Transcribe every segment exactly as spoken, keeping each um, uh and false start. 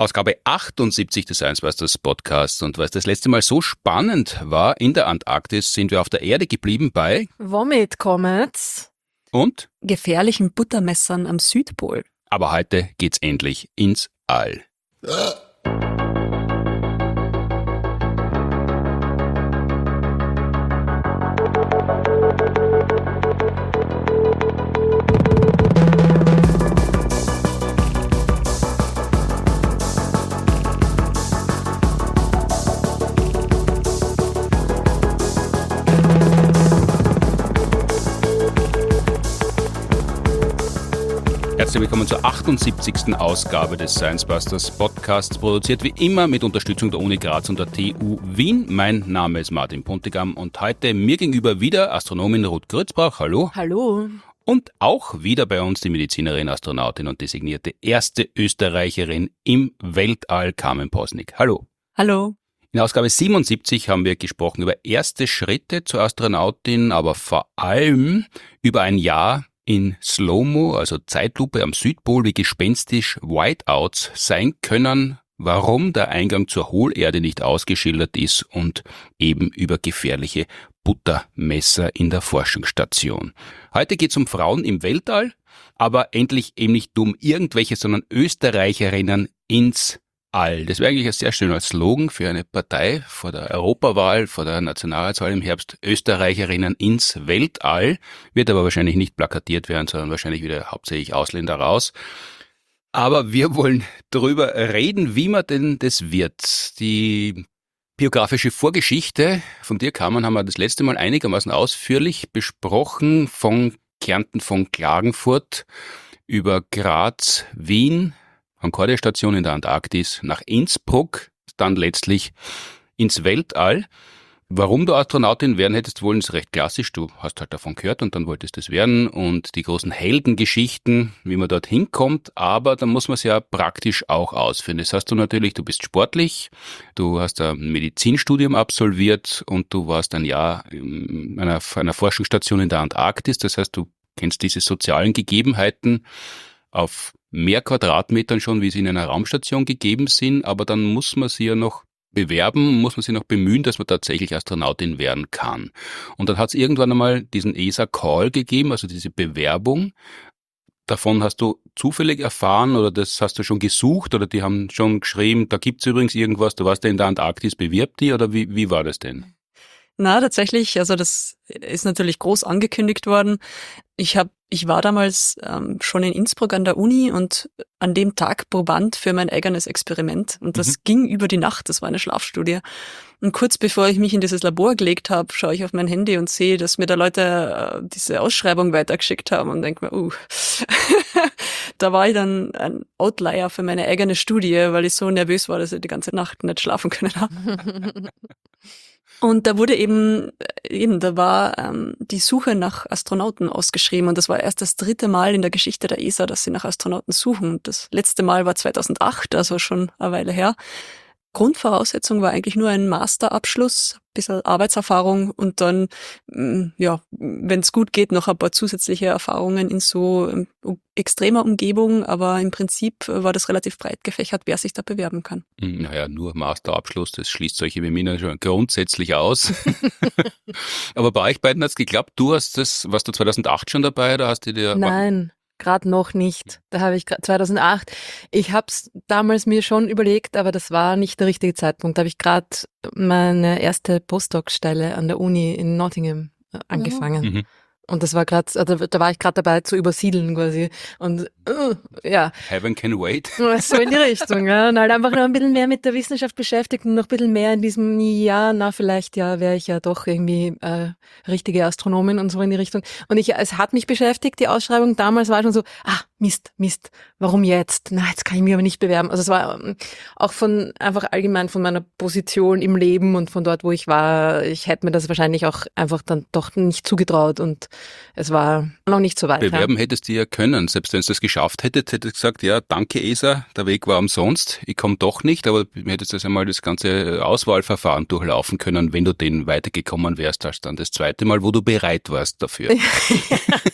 Ausgabe achtundsiebzig des Science Busters Podcasts. Und weil es das letzte Mal so spannend war in der Antarktis, sind wir auf der Erde geblieben bei Vomit Comets und gefährlichen Buttermessern am Südpol. Aber heute geht's endlich ins All. Herzlich willkommen zur achtundsiebzigsten Ausgabe des Science Busters Podcasts, produziert wie immer mit Unterstützung der Uni Graz und der T U Wien. Mein Name ist Martin Puntigam und heute mir gegenüber wieder Astronomin Ruth Grützbach. Hallo. Hallo. Und auch wieder bei uns die Medizinerin, Astronautin und designierte erste Österreicherin im Weltall, Carmen Posnick. Hallo. Hallo. In Ausgabe siebenundsiebzig haben wir gesprochen über erste Schritte zur Astronautin, aber vor allem über ein Jahr in Slow-Mo, also Zeitlupe am Südpol, wie gespenstisch Whiteouts sein können, warum der Eingang zur Hohlerde nicht ausgeschildert ist und eben über gefährliche Buttermesser in der Forschungsstation. Heute geht es um Frauen im Weltall, aber endlich eben nicht um irgendwelche, sondern Österreicherinnen ins All. Das wäre eigentlich ein sehr schöner Slogan für eine Partei vor der Europawahl, vor der Nationalratswahl im Herbst. Österreicherinnen ins Weltall. Wird aber wahrscheinlich nicht plakatiert werden, sondern wahrscheinlich wieder hauptsächlich Ausländer raus. Aber wir wollen darüber reden, wie man denn das wird. Die biografische Vorgeschichte von dir, Carmen, haben wir das letzte Mal einigermaßen ausführlich besprochen. Von Kärnten, von Klagenfurt über Graz, Wien, Concordia-Station in der Antarktis, nach Innsbruck, dann letztlich ins Weltall. Warum du Astronautin werden hättest wollen, ist recht klassisch. Du hast halt davon gehört und dann wolltest es werden und die großen Heldengeschichten, wie man dort hinkommt, aber dann muss man es ja praktisch auch ausführen. Das heißt du natürlich, du bist sportlich, du hast ein Medizinstudium absolviert und du warst ein Jahr in einer, einer Forschungsstation in der Antarktis. Das heißt, du kennst diese sozialen Gegebenheiten auf mehr Quadratmetern schon, wie sie in einer Raumstation gegeben sind, aber dann muss man sie ja noch bewerben, muss man sich noch bemühen, dass man tatsächlich Astronautin werden kann. Und dann hat es irgendwann einmal diesen E S A-Call gegeben, also diese Bewerbung. Davon hast du zufällig erfahren oder das hast du schon gesucht oder die haben schon geschrieben, da gibt's übrigens irgendwas, du warst ja in der Antarktis, bewirb die oder wie, wie war das denn? Na, tatsächlich, also das ist natürlich groß angekündigt worden. Ich hab, ich war damals ähm, schon in Innsbruck an der Uni und an dem Tag Proband für mein eigenes Experiment. Und das mhm. ging über die Nacht, das war eine Schlafstudie. Und kurz bevor ich mich in dieses Labor gelegt habe, schaue ich auf mein Handy und sehe, dass mir da Leute äh, diese Ausschreibung weitergeschickt haben und denke mir, uh, da war ich dann ein Outlier für meine eigene Studie, weil ich so nervös war, dass ich die ganze Nacht nicht schlafen können habe. Und da wurde eben, eben, da war ähm, die Suche nach Astronauten ausgeschrieben und das war erst das dritte Mal in der Geschichte der E S A, dass sie nach Astronauten suchen. Das letzte Mal war zweitausendacht, also schon eine Weile her. Grundvoraussetzung war eigentlich nur ein Masterabschluss, ein bisschen Arbeitserfahrung und dann, ja, wenn es gut geht, noch ein paar zusätzliche Erfahrungen in so extremer Umgebung, aber im Prinzip war das relativ breit gefächert, wer sich da bewerben kann. Naja, nur Masterabschluss, das schließt solche wie mich schon grundsätzlich aus. Aber bei euch beiden hat es geklappt. Du hast das, warst du zweitausendacht schon dabei oder hast du dir... Nein. Gerade noch nicht. Da habe ich zweitausendacht. Ich habe es damals mir schon überlegt, aber das war nicht der richtige Zeitpunkt. Da habe ich gerade meine erste Postdoc-Stelle an der Uni in Nottingham angefangen. Mhm. Und das war gerade, also da war ich gerade dabei zu übersiedeln quasi. Und uh, ja. Heaven can wait. So in die Richtung, ja. Und halt einfach noch ein bisschen mehr mit der Wissenschaft beschäftigt und noch ein bisschen mehr in diesem, ja, na vielleicht ja, wäre ich ja doch irgendwie äh, richtige Astronomin und so in die Richtung. Und ich, es hat mich beschäftigt, die Ausschreibung. Damals war schon so, ah, Mist, Mist, warum jetzt? Na, jetzt kann ich mich aber nicht bewerben. Also es war ähm, auch von, einfach allgemein von meiner Position im Leben und von dort, wo ich war, ich hätte mir das wahrscheinlich auch einfach dann doch nicht zugetraut und es war noch nicht so weit. Bewerben ja. hättest du ja können, selbst wenn du das geschafft hättet, hättest du gesagt, ja, danke E S A, der Weg war umsonst, ich komme doch nicht, aber du hättest das einmal das ganze Auswahlverfahren durchlaufen können, wenn du den weitergekommen wärst als dann das zweite Mal, wo du bereit warst dafür.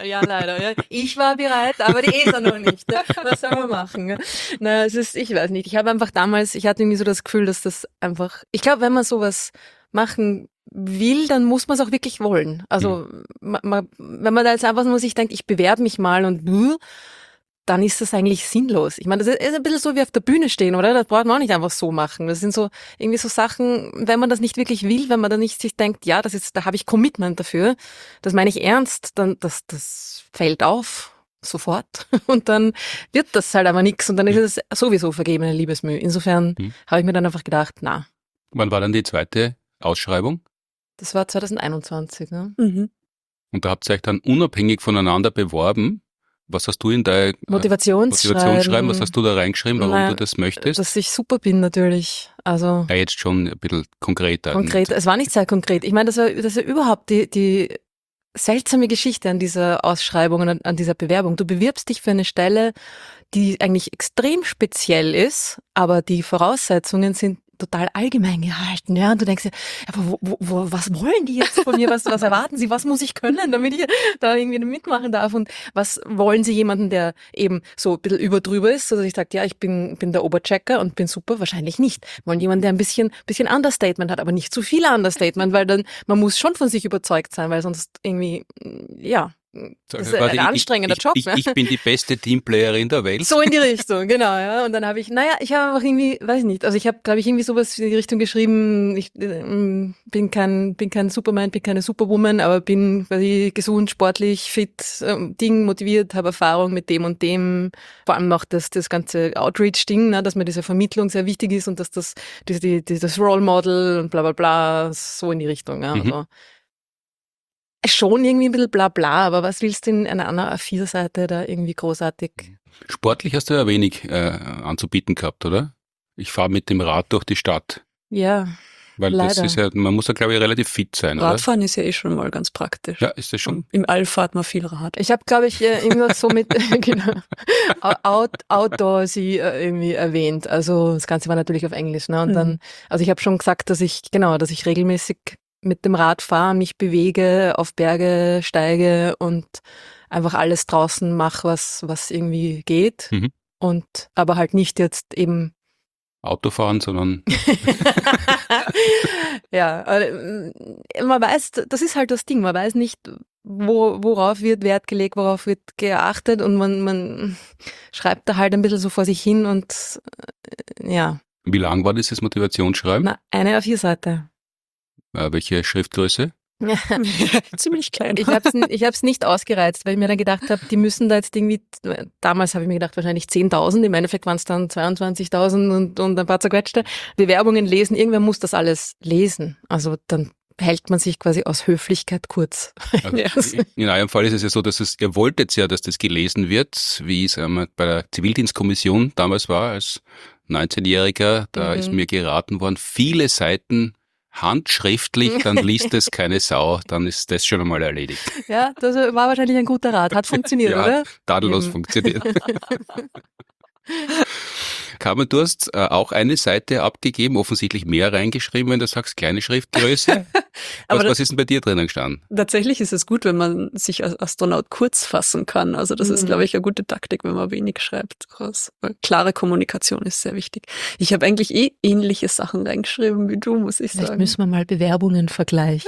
ja, leider. Ja. Ich war bereit, aber die E S A noch nicht. Ne? Was soll man machen? Ne? Na, es ist, ich weiß nicht. Ich habe einfach damals, ich hatte irgendwie so das Gefühl, dass das einfach, ich glaube, wenn man sowas machen will, dann muss man es auch wirklich wollen. Also, mhm. man, man, wenn man da jetzt einfach nur sich denkt, ich bewerbe mich mal und dann ist das eigentlich sinnlos. Ich meine, das ist ein bisschen so wie auf der Bühne stehen, oder? Das braucht man auch nicht einfach so machen. Das sind so irgendwie so Sachen, wenn man das nicht wirklich will, wenn man da nicht sich denkt, ja, das ist, da habe ich Commitment dafür, das meine ich ernst, dann das, das fällt auf sofort und dann wird das halt aber nichts und dann ist es sowieso vergebene Liebesmüh. Insofern mhm. habe ich mir dann einfach gedacht, na. Wann war dann die zweite Ausschreibung? Das war zwanzig einundzwanzig, ne? Mhm. Und da habt ihr euch dann unabhängig voneinander beworben. Was hast du in dein Motivationsschreiben. Motivationsschreiben, was hast du da reingeschrieben, warum naja, du das möchtest? Dass ich super bin natürlich. Also ja, jetzt schon ein bisschen konkreter. Konkret, es war nicht sehr konkret. Ich meine, das war, das war überhaupt die, die seltsame Geschichte an dieser Ausschreibung und an, an dieser Bewerbung. Du bewirbst dich für eine Stelle, die eigentlich extrem speziell ist, aber die Voraussetzungen sind total allgemein gehalten, ja. Und du denkst dir, aber wo, wo, wo, was wollen die jetzt von mir? Was, was erwarten sie? Was muss ich können, damit ich da irgendwie mitmachen darf? Und was wollen sie jemanden, der eben so ein bisschen überdrüber ist, so dass ich sage, ja, ich bin, bin der Oberchecker und bin super? Wahrscheinlich nicht. Wollen jemanden, der ein bisschen, bisschen Understatement hat, aber nicht zu viel Understatement, weil dann, man muss schon von sich überzeugt sein, weil sonst irgendwie, ja, das ist ein Warte, anstrengender ich, Job. Ich, ne? ich bin die beste Teamplayerin der Welt. So in die Richtung, genau, ja. Und dann habe ich, naja, ich habe einfach irgendwie, weiß ich nicht, also ich habe, glaube ich, irgendwie sowas in die Richtung geschrieben, ich äh, bin kein, bin kein Superman, bin keine Superwoman, aber bin quasi gesund, sportlich, fit, äh, Ding, motiviert, habe Erfahrung mit dem und dem. Vor allem auch das, das ganze Outreach-Ding, ne, dass mir diese Vermittlung sehr wichtig ist und dass das, das, die, das Role Model und bla bla bla, so in die Richtung, ja. Mhm. Also, schon irgendwie ein bisschen bla bla, aber was willst du in einer A vier Seite da irgendwie großartig? Sportlich hast du ja wenig äh, anzubieten gehabt, oder? Ich fahre mit dem Rad durch die Stadt. Ja, Weil leider. das ist ja, man muss da glaube ich relativ fit sein, Radfahren oder? ist ja eh schon mal ganz praktisch. Ja, ist das schon? Im All fährt man viel Rad. Ich habe, glaube ich, irgendwas so mit genau, Out, Outdoorsy irgendwie erwähnt. Also das Ganze war natürlich auf Englisch, ne? Und mhm. dann, also ich habe schon gesagt, dass ich, genau, dass ich regelmäßig mit dem Rad fahre, mich bewege, auf Berge steige und einfach alles draußen mache, was, was irgendwie geht. Mhm. Und aber halt nicht jetzt eben Autofahren, sondern ja, man weiß, das ist halt das Ding, man weiß nicht, wo, worauf wird Wert gelegt, worauf wird geachtet und man, man schreibt da halt ein bisschen so vor sich hin und ja. Wie lang war dieses Motivationsschreiben? Na, eine A vier Seite. Äh, welche Schriftgröße? Ziemlich klein. Ich habe es ich hab's nicht ausgereizt, weil ich mir dann gedacht habe, die müssen da jetzt irgendwie, damals habe ich mir gedacht, wahrscheinlich zehntausend, im Endeffekt waren es dann zweiundzwanzigtausend und, und ein paar zerquetschte Bewerbungen lesen. Irgendwer muss das alles lesen. Also dann hält man sich quasi aus Höflichkeit kurz. Also in eurem Fall ist es ja so, dass es, ihr wolltet ja, dass das gelesen wird, wie es ähm, bei der Zivildienstkommission damals war, als neunzehnjähriger, da mhm. ist mir geraten worden, viele Seiten handschriftlich, dann liest es keine Sau, dann ist das schon einmal erledigt. Ja, das war wahrscheinlich ein guter Rat. Hat funktioniert, ja, oder? Tadellos funktioniert. Carmen, du hast äh, auch eine Seite abgegeben, offensichtlich mehr reingeschrieben, wenn du sagst, kleine Schriftgröße. was, was ist denn bei dir drinnen gestanden? Tatsächlich ist es gut, wenn man sich als Astronaut kurz fassen kann. Also das mhm. ist, glaube ich, eine gute Taktik, wenn man wenig schreibt. Weil klare Kommunikation ist sehr wichtig. Ich habe eigentlich eh ähnliche Sachen reingeschrieben wie du, muss ich Vielleicht sagen. Müssen wir mal Bewerbungen vergleichen.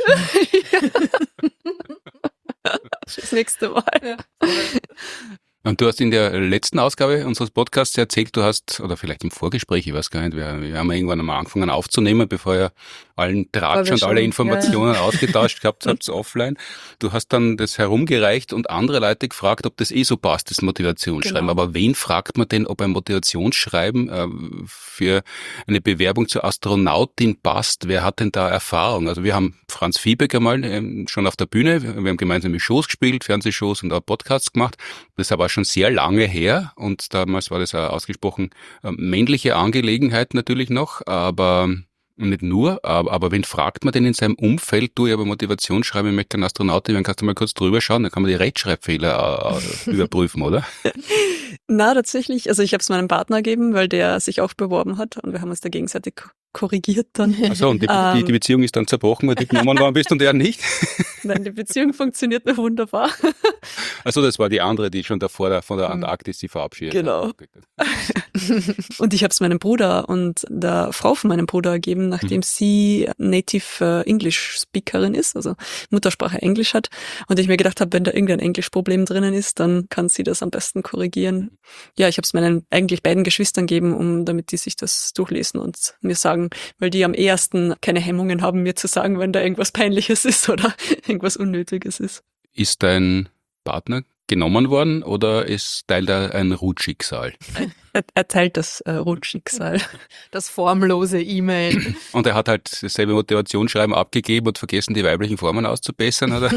Das nächste Mal. Ja. Und du hast in der letzten Ausgabe unseres Podcasts erzählt, du hast, oder vielleicht im Vorgespräch, ich weiß gar nicht, wir, wir haben irgendwann einmal angefangen aufzunehmen, bevor ihr allen Tratsch und alle Informationen ja. ausgetauscht gehabt habt, offline. Du hast dann das herumgereicht und andere Leute gefragt, ob das eh so passt, das Motivationsschreiben. Genau. Aber wen fragt man denn, ob ein Motivationsschreiben äh, für eine Bewerbung zur Astronautin passt? Wer hat denn da Erfahrung? Also wir haben Franz Fiebeck einmal ähm, schon auf der Bühne, wir haben gemeinsame Shows gespielt, Fernsehshows und auch Podcasts gemacht. Das war schon sehr lange her und damals war das eine ausgesprochen äh, männliche Angelegenheit natürlich noch, aber nicht nur, aber, aber wen fragt man denn in seinem Umfeld, du, ich habe Motivation schreiben, ich möchte ein Astronaut werden, kannst du mal kurz drüber schauen, dann kann man die Rechtschreibfehler äh, überprüfen, oder? Na, tatsächlich, also ich habe es meinem Partner gegeben, weil der sich auch beworben hat und wir haben uns da gegenseitig korrigiert dann. Also und die, Ähm. die, die Beziehung ist dann zerbrochen, weil du genommen worden bist und er nicht? Nein, die Beziehung funktioniert nur wunderbar. Also das war die andere, die schon davor der, von der Antarktis sie verabschiedet Genau. hat. Und ich habe es meinem Bruder und der Frau von meinem Bruder gegeben, nachdem mhm. sie Native äh, English Speakerin ist, also Muttersprache Englisch hat. Und ich mir gedacht habe, wenn da irgendein Englischproblem drinnen ist, dann kann sie das am besten korrigieren. Ja, ich habe es meinen eigentlich beiden Geschwistern gegeben, um damit die sich das durchlesen und mir sagen, weil die am ehesten keine Hemmungen haben, mir zu sagen, wenn da irgendwas Peinliches ist oder irgendwas Unnötiges ist. Ist dein Partner genommen worden oder ist teilt er ein Rutschicksal? Er, er teilt das äh, Rutschicksal. Das formlose E-Mail. Und er hat halt dasselbe Motivationsschreiben abgegeben und vergessen, die weiblichen Formen auszubessern, oder?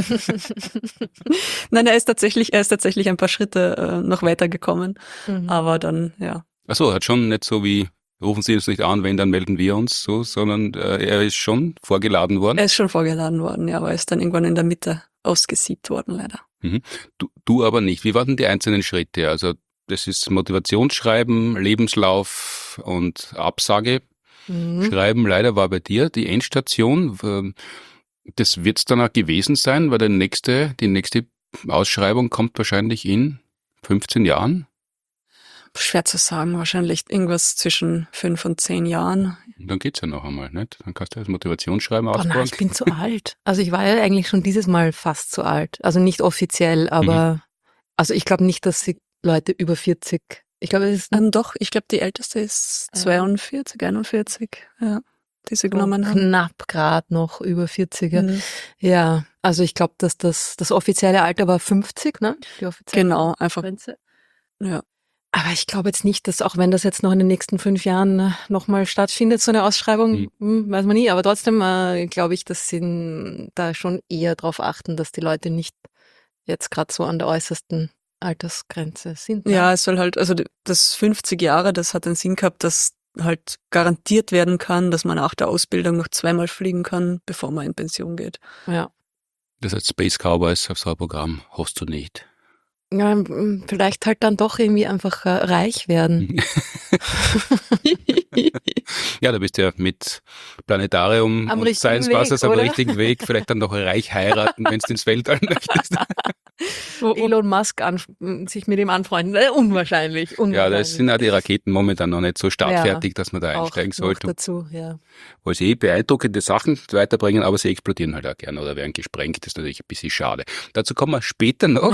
Nein, er ist tatsächlich, er ist tatsächlich ein paar Schritte äh, noch weitergekommen. Mhm. Aber dann, ja. Ach so, hat schon nicht so wie, rufen Sie uns nicht an, wenn, dann melden wir uns, so, sondern äh, er ist schon vorgeladen worden? Er ist schon vorgeladen worden, ja, aber er ist dann irgendwann in der Mitte ausgesiebt worden, leider. Mhm. Du, du aber nicht. Wie waren denn die einzelnen Schritte? Also das ist Motivationsschreiben, Lebenslauf und Absage mhm. schreiben. Leider war bei dir die Endstation. Das wird es dann auch gewesen sein, weil der nächste, die nächste Ausschreibung kommt wahrscheinlich in fünfzehn Jahren. Schwer zu sagen, wahrscheinlich irgendwas zwischen fünf und zehn Jahren. Und dann geht's ja noch einmal, nicht? Dann kannst du das Motivationsschreiben ausbauen. ausbauen. Nein, ich bin zu alt. Also ich war ja eigentlich schon dieses Mal fast zu alt. Also nicht offiziell, aber mhm. also ich glaube nicht, dass sie Leute über vierzig, ich glaube, es ist... Ähm, doch, ich glaube, die älteste ist zweiundvierzig, einundvierzig, ja, die sie genommen haben. Knapp gerade noch über vierziger. Mhm. Ja, also ich glaube, dass das, das offizielle Alter war fünfzig, ne? Die offizielle genau, einfach. Grenze. Ja. Aber ich glaube jetzt nicht, dass auch wenn das jetzt noch in den nächsten fünf Jahren nochmal stattfindet, so eine Ausschreibung, mhm. weiß man nie, aber trotzdem äh, glaube ich, dass sie da schon eher darauf achten, dass die Leute nicht jetzt gerade so an der äußersten Altersgrenze sind. Ne? Ja, es soll halt, also das fünfzig Jahre, das hat den Sinn gehabt, dass halt garantiert werden kann, dass man nach der Ausbildung noch zweimal fliegen kann, bevor man in Pension geht. Ja. Das heißt, Space Cowboys auf so ein Programm hast du nicht. Ja, vielleicht halt dann doch irgendwie einfach äh, reich werden. Ja, da bist du ja mit Planetarium am und Science Weg, Busters am oder? richtigen Weg. Vielleicht dann noch reich heiraten, wenn du ins Weltall möchtest. Wo Elon Musk an, sich mit ihm anfreunden. Äh, unwahrscheinlich, unwahrscheinlich. Ja, das sind auch die Raketen momentan noch nicht so startfertig, ja, dass man da einsteigen auch sollte. Noch dazu, ja. Weil sie eh beeindruckende Sachen weiterbringen, aber sie explodieren halt auch gerne oder werden gesprengt. Das ist natürlich ein bisschen schade. Dazu kommen wir später noch.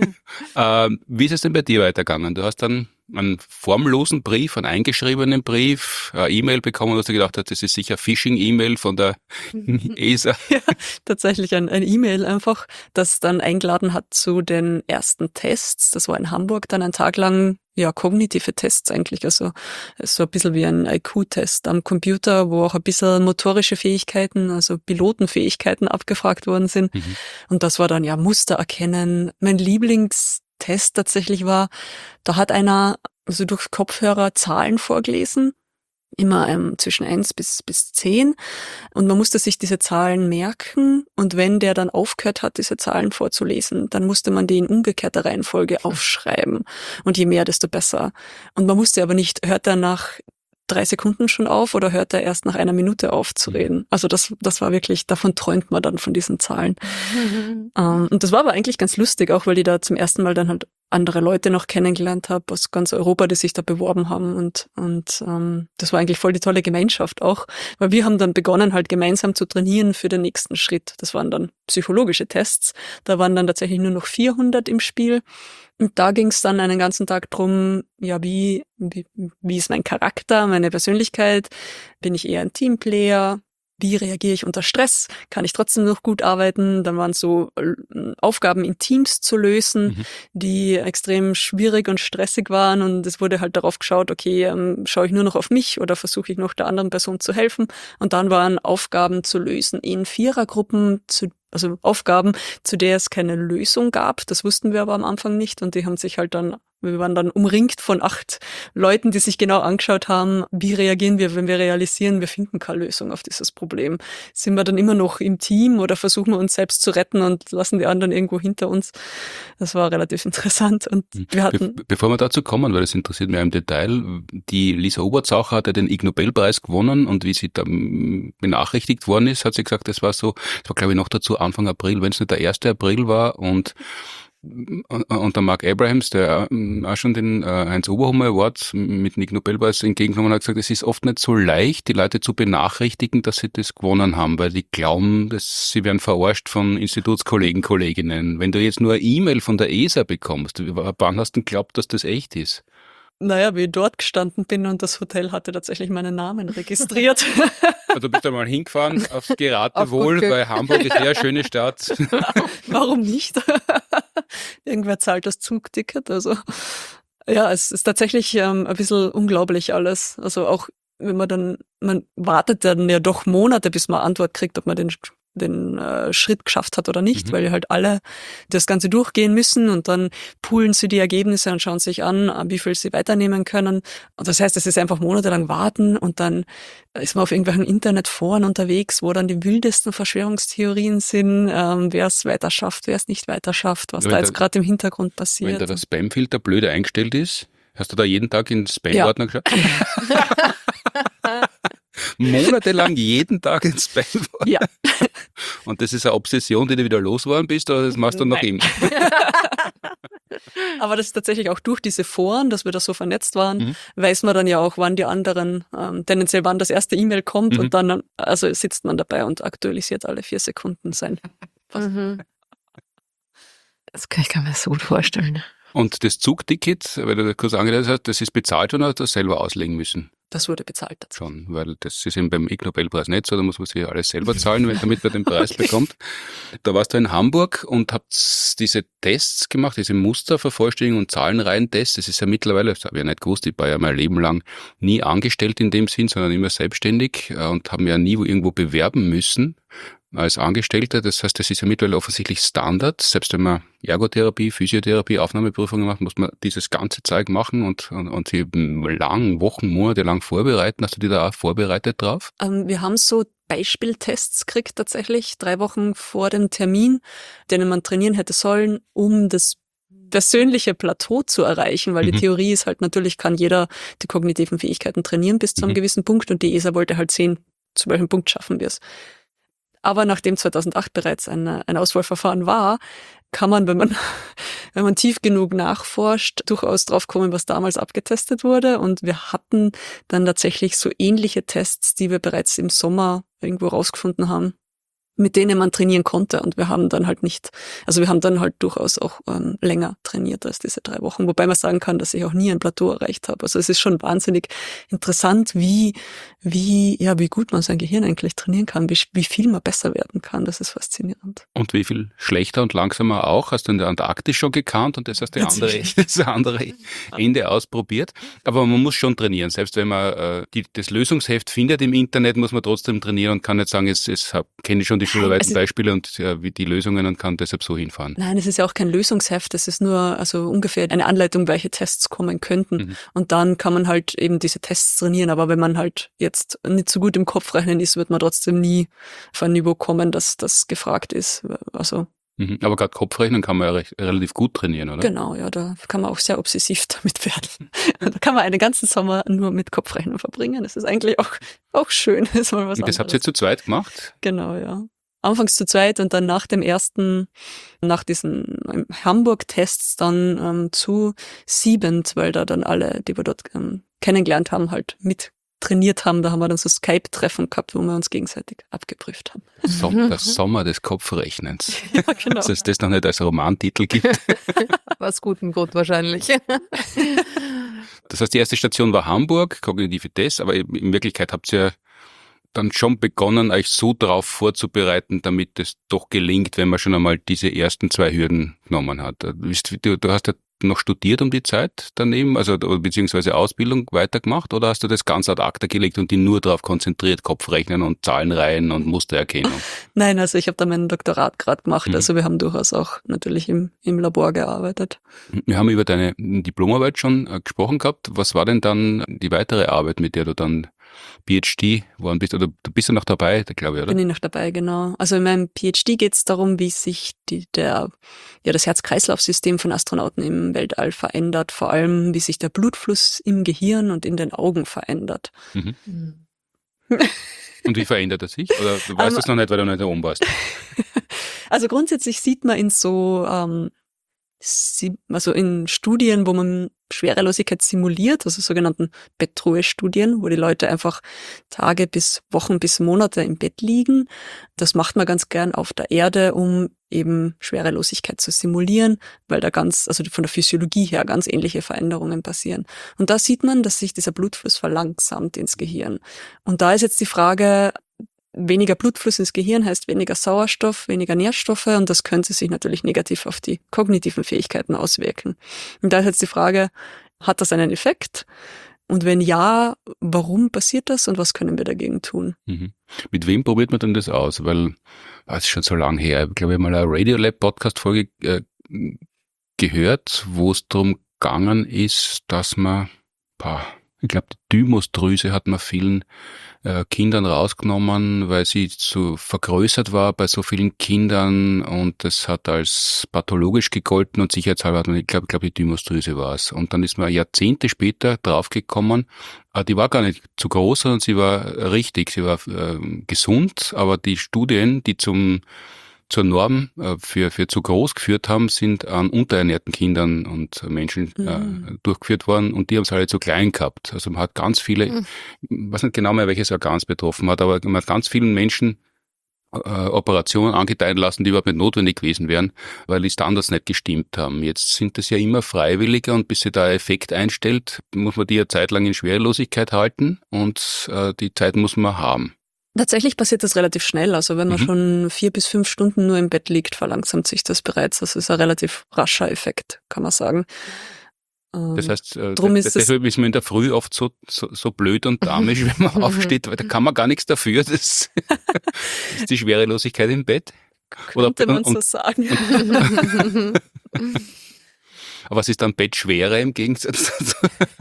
ähm, wie ist es denn bei dir weitergegangen? Du hast dann einen formlosen Brief, einen eingeschriebenen Brief, eine E-Mail bekommen, dass du gedacht hast, das ist sicher Phishing-E-Mail von der E S A. Ja, tatsächlich ein, ein E-Mail einfach, das dann eingeladen hat zu den ersten Tests. Das war in Hamburg dann ein Tag lang, ja, kognitive Tests eigentlich, also so ein bisschen wie ein I Q-Test am Computer, wo auch ein bisschen motorische Fähigkeiten, also Pilotenfähigkeiten abgefragt worden sind. Mhm. Und das war dann ja Muster erkennen. Mein Lieblingstest tatsächlich war, da hat einer also durch Kopfhörer Zahlen vorgelesen, immer ähm, zwischen eins bis bis zehn, und man musste sich diese Zahlen merken, und wenn der dann aufgehört hat, diese Zahlen vorzulesen, dann musste man die in umgekehrter Reihenfolge aufschreiben, und je mehr, desto besser. Und man musste aber nicht, hört er nach drei Sekunden schon auf oder hört er erst nach einer Minute auf zu reden. Also das das war wirklich, davon träumt man dann von diesen Zahlen. Mhm. Ähm, und das war aber eigentlich ganz lustig, auch weil ich da zum ersten Mal dann halt andere Leute noch kennengelernt habe aus ganz Europa, die sich da beworben haben, und und ähm, das war eigentlich voll die tolle Gemeinschaft auch, weil wir haben dann begonnen halt gemeinsam zu trainieren für den nächsten Schritt. Das waren dann psychologische Tests, da waren dann tatsächlich nur noch vierhundert im Spiel, und da ging es dann einen ganzen Tag drum, ja, wie, wie wie ist mein Charakter, meine Persönlichkeit, bin ich eher ein Teamplayer, wie reagiere ich unter Stress? Kann ich trotzdem noch gut arbeiten? Dann waren so Aufgaben in Teams zu lösen, mhm. die extrem schwierig und stressig waren, und es wurde halt darauf geschaut, okay, ähm, schaue ich nur noch auf mich oder versuche ich noch der anderen Person zu helfen? Und dann waren Aufgaben zu lösen in Vierergruppen, zu also Aufgaben, zu der es keine Lösung gab. Das wussten wir aber am Anfang nicht, und die haben sich halt dann Wir waren dann umringt von acht Leuten, die sich genau angeschaut haben, wie reagieren wir, wenn wir realisieren, wir finden keine Lösung auf dieses Problem. Sind wir dann immer noch im Team oder versuchen wir uns selbst zu retten und lassen die anderen irgendwo hinter uns? Das war relativ interessant. Und wir hatten Be- Bevor wir dazu kommen, weil das interessiert mich auch im Detail, die Lisa Obertsacher hat ja den Ig Nobelpreis gewonnen und wie sie da mm, benachrichtigt worden ist, hat sie gesagt, das war so, das war glaube ich noch dazu Anfang April, wenn es nicht der erste April war und Und der Mark Abrahams, der auch schon den Heinz-Oberhummer Award mit dem Ig Nobelpreis entgegengenommen hat, gesagt, es ist oft nicht so leicht, die Leute zu benachrichtigen, dass sie das gewonnen haben, weil die glauben, dass sie werden verarscht von Institutskollegen, Kolleginnen. Wenn du jetzt nur eine E-Mail von der E S A bekommst, wann hast du denn geglaubt, dass das echt ist? Naja, wie ich dort gestanden bin und das Hotel hatte tatsächlich meinen Namen registriert. Also du bist einmal hingefahren aufs Geratewohl, Auf weil Hamburg ist ja eine schöne Stadt. Warum nicht? Irgendwer zahlt das Zugticket. Also ja, es ist tatsächlich ähm, ein bisschen unglaublich alles. Also auch wenn man dann, man wartet dann ja doch Monate, bis man Antwort kriegt, ob man den den äh, Schritt geschafft hat oder nicht, Mhm. weil halt alle das Ganze durchgehen müssen und dann poolen sie die Ergebnisse und schauen sich an, wie viel sie weiternehmen können. Und das heißt, es ist einfach monatelang warten und dann ist man auf irgendwelchen Internetforen unterwegs, wo dann die wildesten Verschwörungstheorien sind, ähm, wer es weiter schafft, wer es nicht weiter schafft, was Wenn da da- jetzt gerade im Hintergrund Wenn passiert. da der Spamfilter blöd eingestellt ist, hast du da jeden Tag in den Spam-Ordner geschaut? Monatelang jeden Tag ins Spam. Ja. Und das ist eine Obsession, die du wieder losgeworden bist, oder das machst du noch Nein. immer? Aber das ist tatsächlich auch durch diese Foren, dass wir da so vernetzt waren, Mhm. weiß man dann ja auch, wann die anderen, ähm, tendenziell wann das erste E-Mail kommt Mhm. und dann, also sitzt man dabei und aktualisiert alle vier Sekunden sein. Mhm. Das kann ich kann mir so gut vorstellen. Und das Zugticket, weil du das kurz angedeutet hast, das ist bezahlt oder hast du das selber auslegen müssen? Das wurde bezahlt dazu. Schon, weil das ist eben beim Ig Nobelpreis nicht so, da muss man sich alles selber zahlen, wenn, damit man den Preis bekommt. Da warst du in Hamburg und habt diese Tests gemacht, diese Mustervervollständigung und Zahlenreihentests. Das ist ja mittlerweile, das habe ich ja nicht gewusst, ich war ja mein Leben lang nie angestellt in dem Sinn, sondern immer selbstständig äh, und habe mich ja nie wo irgendwo bewerben müssen als Angestellter. Das heißt, das ist ja mittlerweile offensichtlich Standard. Selbst wenn man Ergotherapie, Physiotherapie, Aufnahmeprüfungen macht, muss man dieses ganze Zeug machen und, und, und sie lang, Wochen, Monate lang vorbereiten. Hast du dich da auch vorbereitet drauf? Ähm, wir haben so Beispieltests gekriegt tatsächlich, drei Wochen vor dem Termin, denen man trainieren hätte sollen, um das persönliche Plateau zu erreichen, weil Mhm. die Theorie ist halt, natürlich kann jeder die kognitiven Fähigkeiten trainieren bis zu einem Mhm. gewissen Punkt und die E S A wollte halt sehen, zu welchem Punkt schaffen wir es. Aber nachdem zweitausendacht bereits ein, ein Auswahlverfahren war, kann man, wenn man, wenn man tief genug nachforscht, durchaus drauf kommen, was damals abgetestet wurde. Und wir hatten dann tatsächlich so ähnliche Tests, die wir bereits im Sommer irgendwo rausgefunden haben, mit denen man trainieren konnte. Und wir haben dann halt nicht, also wir haben dann halt durchaus auch ähm, länger trainiert als diese drei Wochen. Wobei man sagen kann, dass ich auch nie ein Plateau erreicht habe. Also es ist schon wahnsinnig interessant, wie, wie, ja, wie gut man sein Gehirn eigentlich trainieren kann, wie, wie viel man besser werden kann. Das ist faszinierend. Und wie viel schlechter und langsamer auch? Hast du in der Antarktis schon gekannt und das hast du andere, das andere Ende ausprobiert? Aber man muss schon trainieren. Selbst wenn man äh, die, das Lösungsheft findet im Internet, muss man trotzdem trainieren und kann nicht sagen, es, es kenne ich schon die schulweiten Also- Beispiele und äh, wie die Lösungen und kann deshalb so hinfahren. Nein, es ist ja auch kein Lösungsheft, es ist nur also ungefähr eine Anleitung, welche Tests kommen könnten. Mhm. Und dann kann man halt eben diese Tests trainieren. Aber wenn man halt jetzt nicht so gut im Kopfrechnen ist, wird man trotzdem nie auf ein Niveau kommen, dass das gefragt ist. Also Mhm. Aber gerade Kopfrechnen kann man ja recht, relativ gut trainieren, oder? genau, ja, da kann man auch sehr obsessiv damit werden. Da kann man einen ganzen Sommer nur mit Kopfrechnen verbringen. Das ist eigentlich auch, auch schön. Das ist mal was Und das habt ihr anderes. zu zweit gemacht? Genau, ja. Anfangs zu zweit und dann nach dem ersten, nach diesen ähm, Hamburg-Tests dann ähm, zu siebend, weil da dann alle, die wir dort ähm, kennengelernt haben, halt mit trainiert haben. Da haben wir dann so Skype-Treffen gehabt, wo wir uns gegenseitig abgeprüft haben. Som der Sommer des Kopfrechnens. Ja, genau. Dass es das noch nicht als Romantitel gibt. Aus gutem Grund wahrscheinlich. Das heißt, die erste Station war Hamburg, kognitive Tests, aber in Wirklichkeit habt ihr dann schon begonnen, euch so darauf vorzubereiten, damit es doch gelingt, wenn man schon einmal diese ersten zwei Hürden genommen hat? Du, du hast ja noch studiert um die Zeit daneben, also beziehungsweise Ausbildung weitergemacht, oder hast du das ganz ad acta gelegt und dich nur darauf konzentriert, Kopfrechnen und Zahlenreihen und Mustererkennung? Nein, also ich habe da mein Doktorat gerade gemacht, Mhm. also wir haben durchaus auch natürlich im, im Labor gearbeitet. Wir haben über deine Diplomarbeit schon äh, gesprochen gehabt. Was war denn dann die weitere Arbeit, mit der du dann PhD geworden bist? Oder du bist ja noch dabei, glaube ich, oder? Bin ich noch dabei, genau. Also in meinem PhD geht es darum, wie sich die, der, ja, das Herz-Kreislauf-System von Astronauten im Weltall verändert, vor allem wie sich der Blutfluss im Gehirn und in den Augen verändert. Mhm. Mhm. Und wie verändert er sich? Oder du weißt Um, es noch nicht, weil du nicht da oben warst? Also grundsätzlich sieht man in so, ähm, sie, also in Studien, wo man Schwerelosigkeit simuliert, also sogenannten Bettruhe-Studien, wo die Leute einfach Tage bis Wochen bis Monate im Bett liegen. Das macht man ganz gern auf der Erde, um eben Schwerelosigkeit zu simulieren, weil da ganz, also von der Physiologie her ganz ähnliche Veränderungen passieren. Und da sieht man, dass sich dieser Blutfluss verlangsamt ins Gehirn. Und da ist jetzt die Frage, weniger Blutfluss ins Gehirn heißt weniger Sauerstoff, weniger Nährstoffe, und das könnte sich natürlich negativ auf die kognitiven Fähigkeiten auswirken. Und da ist jetzt die Frage, hat das einen Effekt? Und wenn ja, warum passiert das und was können wir dagegen tun? Mhm. Mit wem probiert man denn das aus? Weil, das ist schon so lange her, ich glaube, ich habe mal eine Radiolab-Podcast-Folge äh, gehört, wo es darum gegangen ist, dass man, boah, ich glaube, die Thymusdrüse hat man vielen äh, Kindern rausgenommen, weil sie zu vergrößert war bei so vielen Kindern, und das hat als pathologisch gegolten, und sicherheitshalber hat man, ich glaube, ich glaube, die Thymusdrüse war es. Und dann ist man Jahrzehnte später draufgekommen, äh, die war gar nicht zu groß, sondern sie war richtig, sie war äh, gesund, aber die Studien, die zum zur Norm äh, für, für zu groß geführt haben, sind an unterernährten Kindern und Menschen äh, Mhm. durchgeführt worden, und die haben es alle zu klein gehabt. Also man hat ganz viele, Mhm. ich weiß nicht genau mehr, welches Organ es betroffen hat, aber man hat ganz vielen Menschen äh, Operationen angedeihen lassen, die überhaupt nicht notwendig gewesen wären, weil die Standards nicht gestimmt haben. Jetzt sind das ja immer Freiwilliger, und bis sich da ein Effekt einstellt, muss man die ja zeitlang in Schwerelosigkeit halten, und äh, die Zeit muss man haben. Tatsächlich passiert das relativ schnell. Also wenn man Mhm. schon vier bis fünf Stunden nur im Bett liegt, verlangsamt sich das bereits. Das ist ein relativ rascher Effekt, kann man sagen. Das Ähm, heißt, äh, drum de- ist es- deshalb ist man in der Früh oft so, so, so blöd und damisch, wenn man aufsteht, weil da kann man gar nichts dafür. Das ist die Schwerelosigkeit im Bett. Oder, könnte man und, so und, sagen. aber was ist dann Bettschwere im Gegensatz dazu?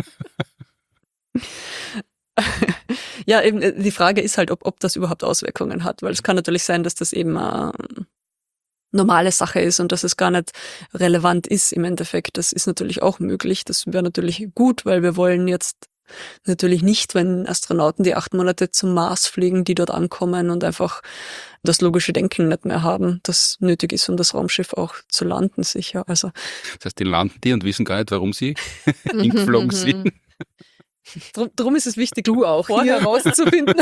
Ja, eben äh, die Frage ist halt, ob, ob das überhaupt Auswirkungen hat, weil es kann natürlich sein, dass das eben eine normale Sache ist und dass es gar nicht relevant ist im Endeffekt. Das ist natürlich auch möglich. Das wäre natürlich gut, weil wir wollen jetzt natürlich nicht, wenn Astronauten, die acht Monate zum Mars fliegen, die dort ankommen und einfach das logische Denken nicht mehr haben, das nötig ist, um das Raumschiff auch zu landen, sicher. Also Das heißt, die landen die und wissen gar nicht, warum sie hingeflogen sind. drum, drum ist es wichtig, Du auch vorher hier. herauszufinden,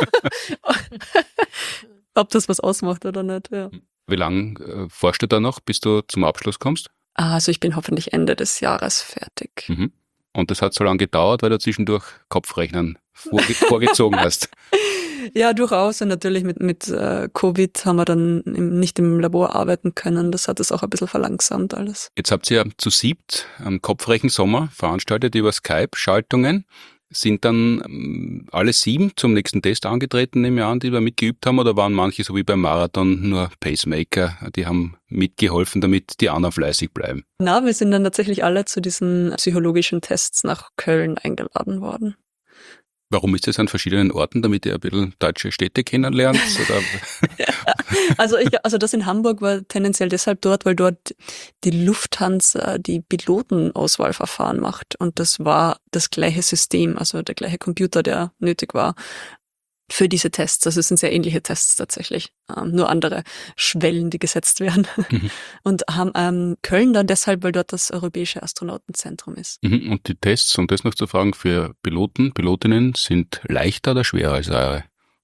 ob das was ausmacht oder nicht. Ja. Wie lange äh, forschst du da noch, bis du zum Abschluss kommst? Also ich bin hoffentlich Ende des Jahres fertig. Mhm. Und das hat so lange gedauert, weil du zwischendurch Kopfrechnen vorge vorgezogen hast. Ja, durchaus. Und natürlich mit, mit äh, Covid haben wir dann im, nicht im Labor arbeiten können. Das hat es auch ein bisschen verlangsamt alles. Jetzt habt ihr zu siebt am Kopfrechensommer veranstaltet über Skype-Schaltungen. Sind dann ähm, alle sieben zum nächsten Test angetreten, nehme ich an, die wir mitgeübt haben, oder waren manche so wie beim Marathon nur Pacemaker, die haben mitgeholfen, damit die anderen fleißig bleiben? Na, wir sind dann tatsächlich alle zu diesen psychologischen Tests nach Köln eingeladen worden. Warum ist das an verschiedenen Orten, damit ihr ein bisschen deutsche Städte kennenlernt? Oder? Also ich, also das in Hamburg war tendenziell deshalb dort, weil dort die Lufthansa die Pilotenauswahlverfahren macht, und das war das gleiche System, also der gleiche Computer, der nötig war für diese Tests. Also es sind sehr ähnliche Tests tatsächlich, ähm, nur andere Schwellen, die gesetzt werden. Mhm. Und haben ähm, Köln dann deshalb, weil dort das Europäische Astronautenzentrum ist. Mhm. Und die Tests, um das noch zu fragen, für Piloten, Pilotinnen sind leichter oder schwerer als eure?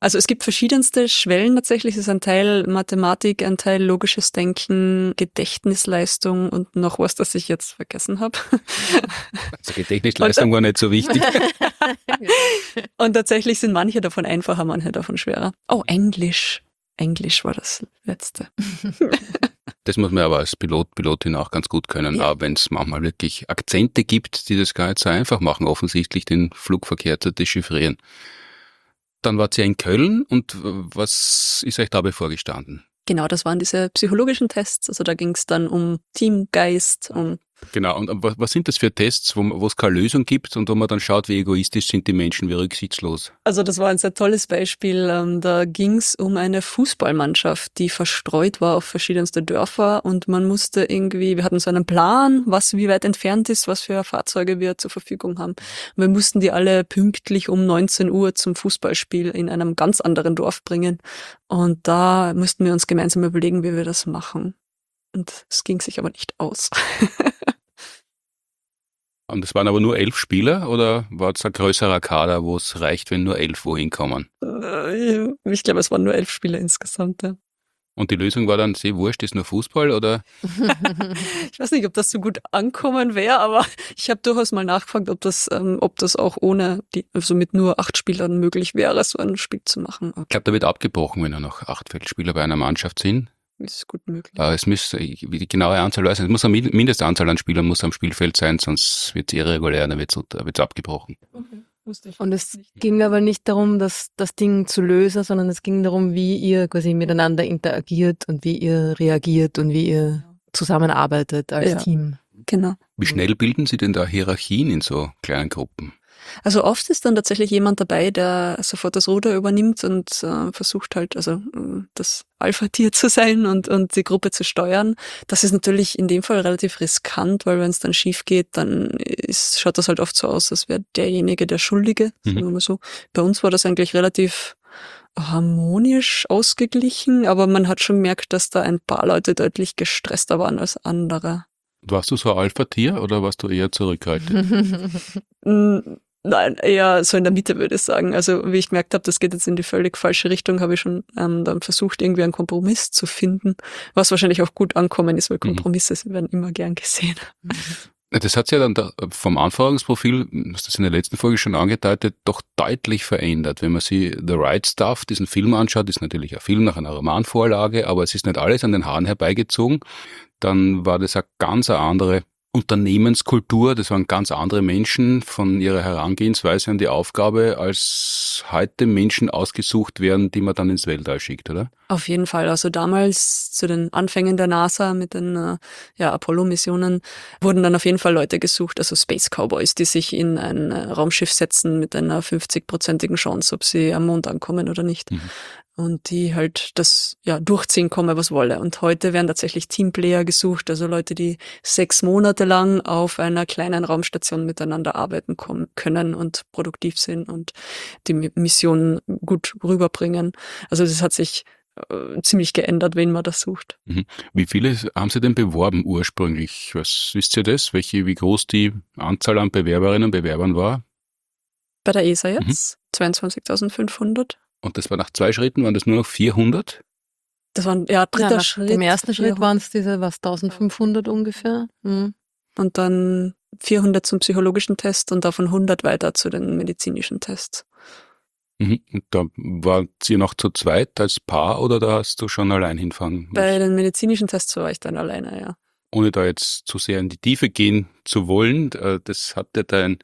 Also es gibt verschiedenste Schwellen tatsächlich. Es ist ein Teil Mathematik, ein Teil logisches Denken, Gedächtnisleistung und noch was, das ich jetzt vergessen habe. Also Gedächtnisleistung war nicht so wichtig. Und tatsächlich sind manche davon einfacher, manche davon schwerer. Oh, Englisch. Englisch war das letzte. Das muss man aber als Pilot, Pilotin auch ganz gut können, Ja. auch wenn es manchmal wirklich Akzente gibt, die das gar nicht so einfach machen, offensichtlich den Flugverkehr zu dechiffrieren. Dann wart ihr in Köln und was ist euch da bevorgestanden? Genau, das waren diese psychologischen Tests. Also da ging es dann um Teamgeist, um Genau, und was, was sind das für Tests, wo wo es keine Lösung gibt und wo man dann schaut, wie egoistisch sind die Menschen, wie rücksichtslos? Also das war ein sehr tolles Beispiel. Ähm, Da ging es um eine Fußballmannschaft, die verstreut war auf verschiedenste Dörfer und man musste irgendwie, wir hatten so einen Plan, was wie weit entfernt ist, was für Fahrzeuge wir zur Verfügung haben. Und wir mussten die alle pünktlich um neunzehn Uhr zum Fußballspiel in einem ganz anderen Dorf bringen. Und da mussten wir uns gemeinsam überlegen, wie wir das machen. Und es ging sich aber nicht aus. Und es waren aber nur elf Spieler oder war es ein größerer Kader, wo es reicht, wenn nur elf wohin kommen? Äh, Ich glaube, es waren nur elf Spieler insgesamt. Ja. Und die Lösung war dann, sehr wurscht, ist nur Fußball oder? Ich weiß nicht, ob das so gut ankommen wäre, aber ich habe durchaus mal nachgefragt, ob das, ähm, ob das auch ohne, die, also mit nur acht Spielern möglich wäre, so ein Spiel zu machen. Ich glaube, da wird abgebrochen, wenn ja noch acht Feldspieler bei einer Mannschaft sind. Ist gut möglich. Aber es muss, ich- wie die genaue Anzahl weiß ich nicht, es muss eine Min- Mindestanzahl an Spielern muss am Spielfeld sein, sonst wird es irregulär, dann wird es abgebrochen. Okay, wusste ich. Und es ging aber nicht darum, das, das Ding zu lösen, sondern es ging darum, wie ihr quasi miteinander interagiert und wie ihr reagiert und wie ihr zusammenarbeitet als Ja. Team. Genau. Wie schnell bilden Sie denn da Hierarchien in so kleinen Gruppen? Also oft ist dann tatsächlich jemand dabei, der sofort das Ruder übernimmt und äh, versucht halt, also äh, das Alpha-Tier zu sein und, und die Gruppe zu steuern. Das ist natürlich in dem Fall relativ riskant, weil wenn es dann schief geht, dann ist, schaut das halt oft so aus, als wäre derjenige der Schuldige, Mhm. sagen wir mal so. Bei uns war das eigentlich relativ harmonisch ausgeglichen, aber man hat schon gemerkt, dass da ein paar Leute deutlich gestresster waren als andere. Warst du so ein Alpha-Tier oder warst du eher zurückhaltend? Mm, Nein, eher so in der Mitte würde ich sagen. Also wie ich gemerkt habe, das geht jetzt in die völlig falsche Richtung, habe ich schon ähm, dann versucht, irgendwie einen Kompromiss zu finden, was wahrscheinlich auch gut ankommen ist, weil Mhm. Kompromisse werden immer gern gesehen. Das hat sich ja dann da vom Anforderungsprofil, das ist in der letzten Folge schon angedeutet, doch deutlich verändert. Wenn man sich The Right Stuff, diesen Film anschaut, ist natürlich ein Film nach einer Romanvorlage, aber es ist nicht alles an den Haaren herbeigezogen. Dann war das eine ganz andere Unternehmenskultur, das waren ganz andere Menschen von ihrer Herangehensweise an die Aufgabe, als heute Menschen ausgesucht werden, die man dann ins Weltall schickt, oder? Auf jeden Fall. Also damals zu den Anfängen der NASA mit den äh, ja, Apollo-Missionen wurden dann auf jeden Fall Leute gesucht, also Space Cowboys, die sich in ein äh, Raumschiff setzen mit einer fünfzig-prozentigen Chance, ob sie am Mond ankommen oder nicht. Mhm. Und die halt das ja durchziehen, komme was wolle. Und heute werden tatsächlich Teamplayer gesucht, also Leute, die sechs Monate lang auf einer kleinen Raumstation miteinander arbeiten kommen, können und produktiv sind und die Mi- Mission gut rüberbringen. Also das hat sich äh, ziemlich geändert, wen man da sucht. Wie viele haben Sie denn beworben ursprünglich? Was wisst ihr das? Welche, wie groß die Anzahl an Bewerberinnen und Bewerbern war? Bei der E S A jetzt zweiundzwanzigtausendfünfhundert. Und das war nach zwei Schritten, waren das nur noch vierhundert? Das war ja dritter Ja, nach Schritt. dem ersten Schritt vierhundert. waren es diese, was, eintausendfünfhundert ungefähr. Mhm. Und dann vierhundert zum psychologischen Test und davon hundert weiter zu den medizinischen Tests. Mhm. Und da wart ihr noch zu zweit als Paar oder da hast du schon allein hinfahren Bei müssen? den medizinischen Tests war ich dann alleine, ja. Ohne da jetzt zu sehr in die Tiefe gehen zu wollen, äh, das hat dir dein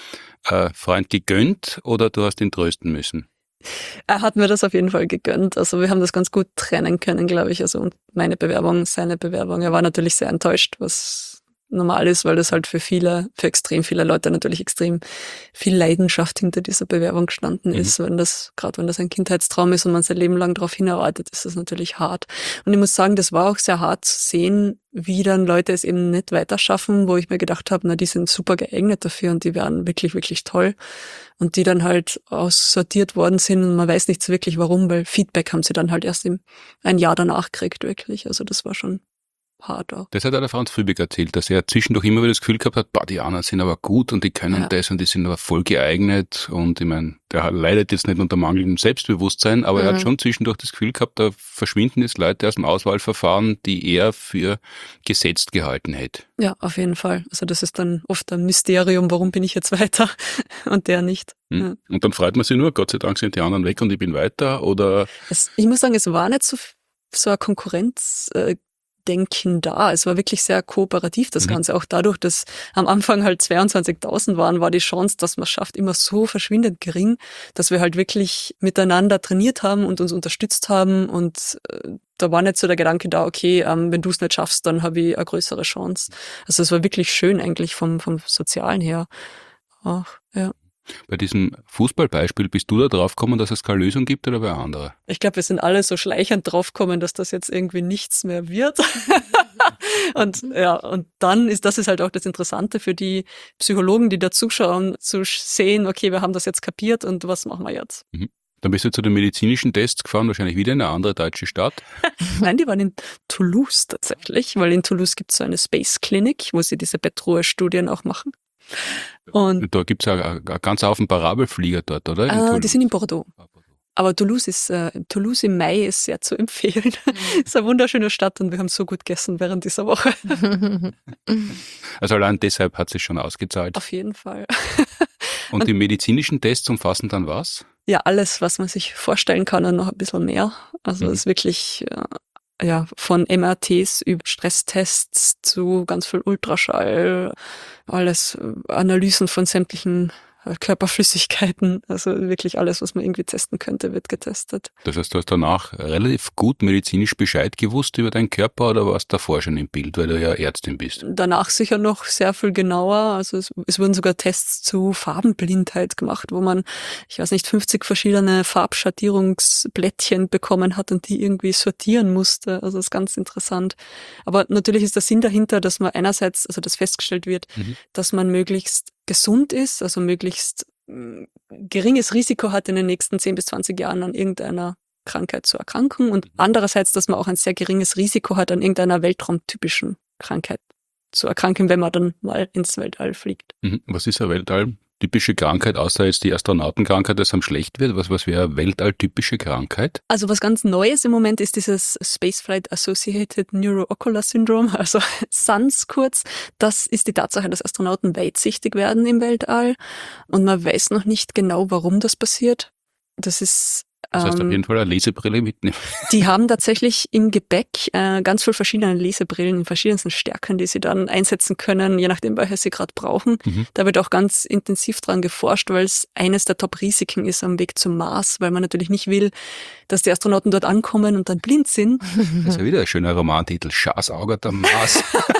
äh, Freund gegönnt oder du hast ihn trösten müssen? Er hat mir das auf jeden Fall gegönnt. Also wir haben das ganz gut trennen können, glaube ich. Also und meine Bewerbung, seine Bewerbung. Er war natürlich sehr enttäuscht, was normal ist, weil das halt für viele, für extrem viele Leute natürlich extrem viel Leidenschaft hinter dieser Bewerbung gestanden Mhm. ist. Wenn das, gerade wenn das ein Kindheitstraum ist und man sein Leben lang darauf hinarbeitet, ist das natürlich hart. Und ich muss sagen, das war auch sehr hart zu sehen, wie dann Leute es eben nicht weiterschaffen, wo ich mir gedacht habe, na, die sind super geeignet dafür und die wären wirklich, wirklich toll. Und die dann halt aussortiert worden sind und man weiß nicht so wirklich warum, weil Feedback haben sie dann halt erst im, ein Jahr danach gekriegt, wirklich. Also das war schon hart auch. Das hat auch der Franz Fübig erzählt, dass er zwischendurch immer wieder das Gefühl gehabt hat, boah, die anderen sind aber gut und die können Ja. das und die sind aber voll geeignet. Und ich meine, der leidet jetzt nicht unter mangelndem Selbstbewusstsein, aber Mhm. er hat schon zwischendurch das Gefühl gehabt, da verschwinden jetzt Leute aus dem Auswahlverfahren, die er für gesetzt gehalten hätte. Ja, auf jeden Fall. Also das ist dann oft ein Mysterium, warum bin ich jetzt weiter und der nicht. Hm? Ja. Und dann freut man sich nur, Gott sei Dank sind die anderen weg und ich bin weiter, oder Es, ich muss sagen, es war nicht so, so ein Konkurrenzdenken da. Es war wirklich sehr kooperativ, das Mhm. Ganze. Auch dadurch, dass am Anfang halt zweiundzwanzigtausend waren, war die Chance, dass man es schafft, immer so verschwindend gering, dass wir halt wirklich miteinander trainiert haben und uns unterstützt haben. Und äh, da war nicht so der Gedanke da, okay, ähm, wenn du es nicht schaffst, dann habe ich eine größere Chance. Also es war wirklich schön eigentlich vom, vom Sozialen her auch, ja. bei diesem Fußballbeispiel, bist du da drauf gekommen, dass es keine Lösung gibt oder wer andere? Ich glaube, wir sind alle so schleichend draufgekommen, dass das jetzt irgendwie nichts mehr wird. und ja, und dann ist das ist halt auch das Interessante für die Psychologen, die da zuschauen, zu sehen, okay, wir haben das jetzt kapiert und was machen wir jetzt? Dann bist du zu den medizinischen Tests gefahren, wahrscheinlich wieder in eine andere deutsche Stadt. Nein, die waren in Toulouse tatsächlich, weil in Toulouse gibt es so eine Space Clinic, wo sie diese Bettruhe-Studien auch machen. Und Da gibt es ja einen ganz Haufen Parabelflieger dort, oder? In äh, die Toulouse. sind in Bordeaux. Aber Toulouse ist, äh, Toulouse im Mai ist sehr zu empfehlen. ist eine wunderschöne Stadt und wir haben so gut gegessen während dieser Woche. Also allein deshalb hat es sich schon ausgezahlt. Auf jeden Fall. Und die medizinischen Tests umfassen dann was? Ja, alles, was man sich vorstellen kann und noch ein bisschen mehr. Also Mhm. es ist wirklich äh, ja, von M R Ts über Stresstests zu ganz viel Ultraschall, alles äh, Analysen von sämtlichen äh, Körperflüssigkeiten. Also wirklich alles, was man irgendwie testen könnte, wird getestet. Das heißt, du hast danach relativ gut medizinisch Bescheid gewusst über deinen Körper oder warst davor schon im Bild, weil du ja Ärztin bist? Danach sicher noch sehr viel genauer. Also es, es wurden sogar Tests zu Farbenblindheit gemacht, wo man, ich weiß nicht, fünfzig verschiedene Farbschattierungsblättchen bekommen hat und die irgendwie sortieren musste. Also das ist ganz interessant. Aber natürlich ist der Sinn dahinter, dass man einerseits, also dass festgestellt wird, Mhm. dass man möglichst gesund ist, also möglichst mh, geringes Risiko hat, in den nächsten zehn bis zwanzig Jahren an irgendeiner Krankheit zu erkranken und andererseits, dass man auch ein sehr geringes Risiko hat, an irgendeiner weltraumtypischen Krankheit zu erkranken, wenn man dann mal ins Weltall fliegt. Mhm. Was ist eine weltalltypische Krankheit, außer jetzt die Astronautenkrankheit, dass einem schlecht wird? Was, was wäre eine weltalltypische Krankheit? Also was ganz Neues im Moment ist dieses Spaceflight Associated Neuroocular Syndrome, also S A N S kurz. Das ist die Tatsache, dass Astronauten weitsichtig werden im Weltall und man weiß noch nicht genau, warum das passiert. Das ist Das heißt auf ähm, jeden Fall eine Lesebrille mitnehmen. Die haben tatsächlich im Gepäck äh, ganz viele verschiedene Lesebrillen in verschiedensten Stärken, die sie dann einsetzen können, je nachdem, welche sie gerade brauchen. Mhm. Da wird auch ganz intensiv dran geforscht, weil es eines der Top-Risiken ist am Weg zum Mars, weil man natürlich nicht will, dass die Astronauten dort ankommen und dann blind sind. Das ist ja wieder ein schöner Romantitel. Schaßauge am Mars.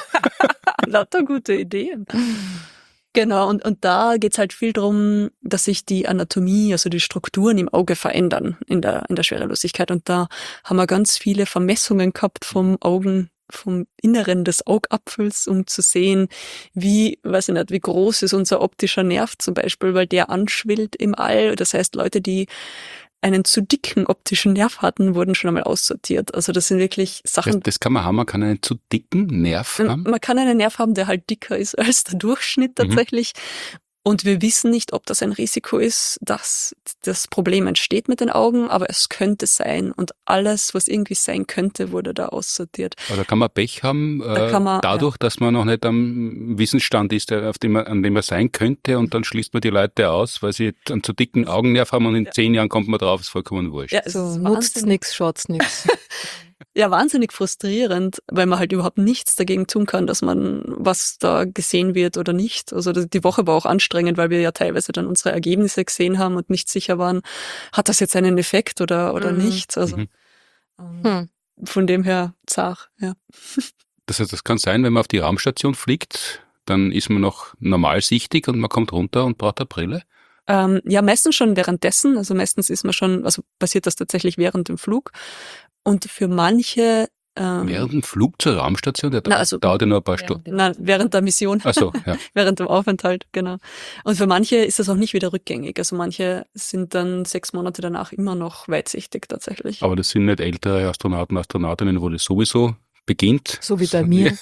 Lauter gute Ideen. Genau, und, und da geht's halt viel drum, dass sich die Anatomie, also die Strukturen im Auge verändern in der, in der Schwerelosigkeit. Und da haben wir ganz viele Vermessungen gehabt vom Augen, vom Inneren des Augapfels, um zu sehen, wie, weiß ich nicht, wie groß ist unser optischer Nerv zum Beispiel, weil der anschwillt im All. Das heißt, Leute, die einen zu dicken optischen Nerv hatten, wurden schon einmal aussortiert. Also das sind wirklich Das, Sachen. das kann man haben, man kann einen zu dicken Nerv haben. Man kann einen Nerv haben, der halt dicker ist als der Durchschnitt tatsächlich. Und wir wissen nicht, ob das ein Risiko ist, dass das Problem entsteht mit den Augen, aber es könnte sein. Und alles, was irgendwie sein könnte, wurde da aussortiert. Aber da kann man Pech haben, Da äh, kann man- dadurch, dass man noch nicht am Wissensstand ist, der- auf dem man, an dem man sein könnte, und dann schließt man die Leute aus, weil sie einen zu dicken Augennerv haben, und in zehn Jahren kommt man drauf, ist vollkommen wurscht. Ja, es So, ist nutzt wahnsinnig- nix, schaut's nix. Ja, wahnsinnig frustrierend, weil man halt überhaupt nichts dagegen tun kann, dass man was da gesehen wird oder nicht. Also das- die Woche war auch anstrengend, weil wir ja teilweise dann unsere Ergebnisse gesehen haben und nicht sicher waren, hat das jetzt einen Effekt oder, oder Mhm. nicht. Also Mhm. ähm, Hm. von dem her zart, ja. Das heißt, das kann sein, wenn man auf die Raumstation fliegt, dann ist man noch normalsichtig und man kommt runter und braucht eine Brille. Ähm, ja, meistens schon währenddessen. Also meistens ist man schon, also passiert das tatsächlich während dem Flug. Und für manche ähm, Während dem Flug zur Raumstation, der Na, also- dauert ja nur ein paar Stunden. na, während der Mission. Ach so, ja. Während dem Aufenthalt, genau. Und für manche ist das auch nicht wieder rückgängig. Also manche sind dann sechs Monate danach immer noch weitsichtig tatsächlich. Aber das sind nicht ältere Astronauten, Astronautinnen, wo das sowieso beginnt. So wie bei mir.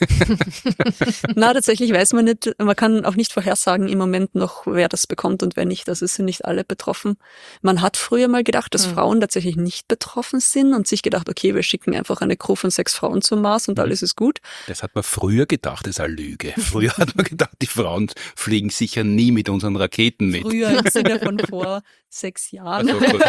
Na, tatsächlich weiß man nicht, man kann auch nicht vorhersagen im Moment noch, wer das bekommt und wer nicht. Also es sind nicht alle betroffen. Man hat früher mal gedacht, dass Hm. Frauen tatsächlich nicht betroffen sind und sich gedacht, okay, wir schicken einfach eine Crew von sechs Frauen zum Mars und Mhm. alles ist gut. Das hat man früher gedacht, das ist eine Lüge. Früher hat man gedacht, die Frauen fliegen sicher nie mit unseren Raketen mit. Früher im Sinne von vor sechs Jahren. Also, gut.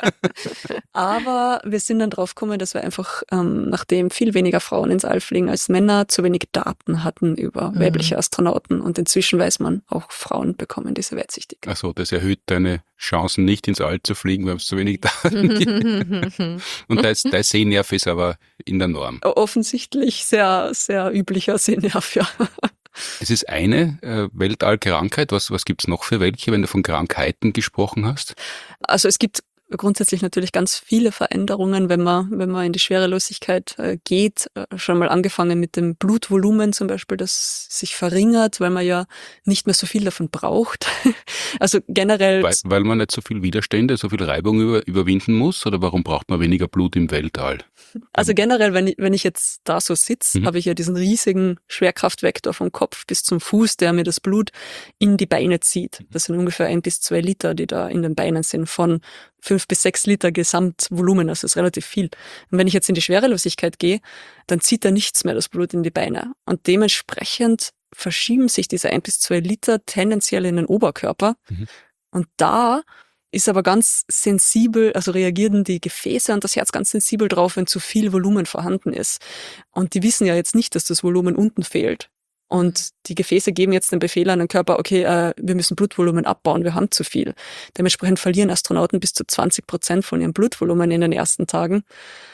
Aber wir sind dann drauf gekommen, dass wir einfach, ähm, nachdem viel weniger Frauen ins All fliegen als Männer, zu wenig Daten hatten über Mhm. weibliche Astronauten. Und inzwischen weiß man, auch Frauen bekommen diese Weitsichtigkeit. Also das erhöht deine Chancen, nicht ins All zu fliegen, weil es zu wenig Daten gibt. Und dein, dein Sehnerv ist aber in der Norm. Offensichtlich sehr, sehr üblicher Sehnerv, ja. Es ist eine äh, Weltallkrankheit. Was, was gibt's noch für welche, wenn du von Krankheiten gesprochen hast? Also es gibt grundsätzlich natürlich ganz viele Veränderungen, wenn man, wenn man in die Schwerelosigkeit äh, geht. Äh, schon mal angefangen mit dem Blutvolumen zum Beispiel, das sich verringert, weil man ja nicht mehr so viel davon braucht. Also generell. Weil, weil man nicht so viel Widerstände, so viel Reibung über, überwinden muss? Oder warum braucht man weniger Blut im Weltall? Also generell, wenn ich, wenn ich jetzt da so sitze, Mhm. habe ich ja diesen riesigen Schwerkraftvektor vom Kopf bis zum Fuß, der mir das Blut in die Beine zieht. Das sind ungefähr ein bis zwei Liter, die da in den Beinen sind, von fünf bis sechs Liter Gesamtvolumen. Also das ist relativ viel. Und wenn ich jetzt in die Schwerelosigkeit gehe, dann zieht da nichts mehr das Blut in die Beine. Und dementsprechend verschieben sich diese ein bis zwei Liter tendenziell in den Oberkörper. Mhm. Und da ist aber ganz sensibel, also reagieren die Gefäße und das Herz ganz sensibel drauf, wenn zu viel Volumen vorhanden ist. Und die wissen ja jetzt nicht, dass das Volumen unten fehlt. Und die Gefäße geben jetzt den Befehl an den Körper, okay, äh, wir müssen Blutvolumen abbauen, wir haben zu viel. Dementsprechend verlieren Astronauten bis zu zwanzig Prozent von ihrem Blutvolumen in den ersten Tagen.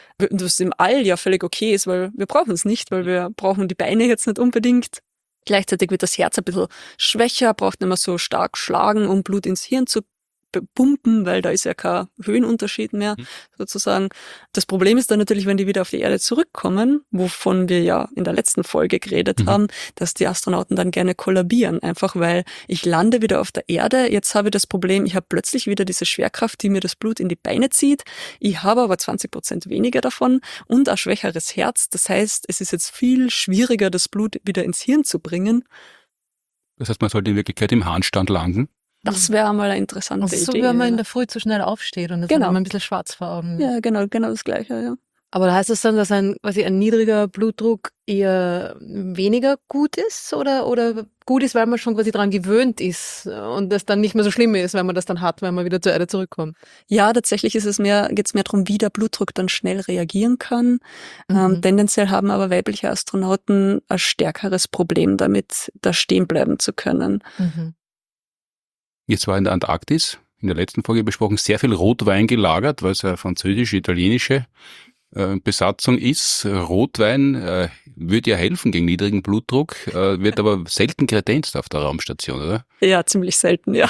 Was im All ja völlig okay ist, weil wir brauchen es nicht, weil wir brauchen die Beine jetzt nicht unbedingt. Gleichzeitig wird das Herz ein bisschen schwächer, braucht nicht mehr so stark schlagen, um Blut ins Hirn zu pumpen, weil da ist ja kein Höhenunterschied mehr, Mhm. sozusagen. Das Problem ist dann natürlich, wenn die wieder auf die Erde zurückkommen, wovon wir ja in der letzten Folge geredet Mhm. haben, dass die Astronauten dann gerne kollabieren, einfach weil ich lande wieder auf der Erde, jetzt habe ich das Problem, ich habe plötzlich wieder diese Schwerkraft, die mir das Blut in die Beine zieht, ich habe aber zwanzig Prozent weniger davon und ein schwächeres Herz, das heißt, es ist jetzt viel schwieriger, das Blut wieder ins Hirn zu bringen. Das heißt, man sollte in Wirklichkeit im Handstand landen. Das wäre mal eine interessante Das ist so, Idee. wenn man ja. in der Früh zu schnell aufsteht und das Genau. hat man ein bisschen schwarz vor Augen. Ja, genau, genau das Gleiche, ja. Aber da heißt es dann, dass ein, quasi ein niedriger Blutdruck eher weniger gut ist oder, oder gut ist, weil man schon quasi dran gewöhnt ist und das dann nicht mehr so schlimm ist, wenn man das dann hat, wenn man wieder zur Erde zurückkommt. Ja, tatsächlich ist es mehr, geht es mehr darum, wie der Blutdruck dann schnell reagieren kann. Mhm. Ähm, tendenziell haben aber weibliche Astronauten ein stärkeres Problem damit, da stehen bleiben zu können. Mhm. Jetzt war in der Antarktis, in der letzten Folge besprochen, sehr viel Rotwein gelagert, weil es eine französisch-italienische äh, Besatzung ist. Rotwein äh, würde ja helfen gegen niedrigen Blutdruck, äh, wird aber selten kredenzt auf der Raumstation, oder? Ja, ziemlich selten, ja.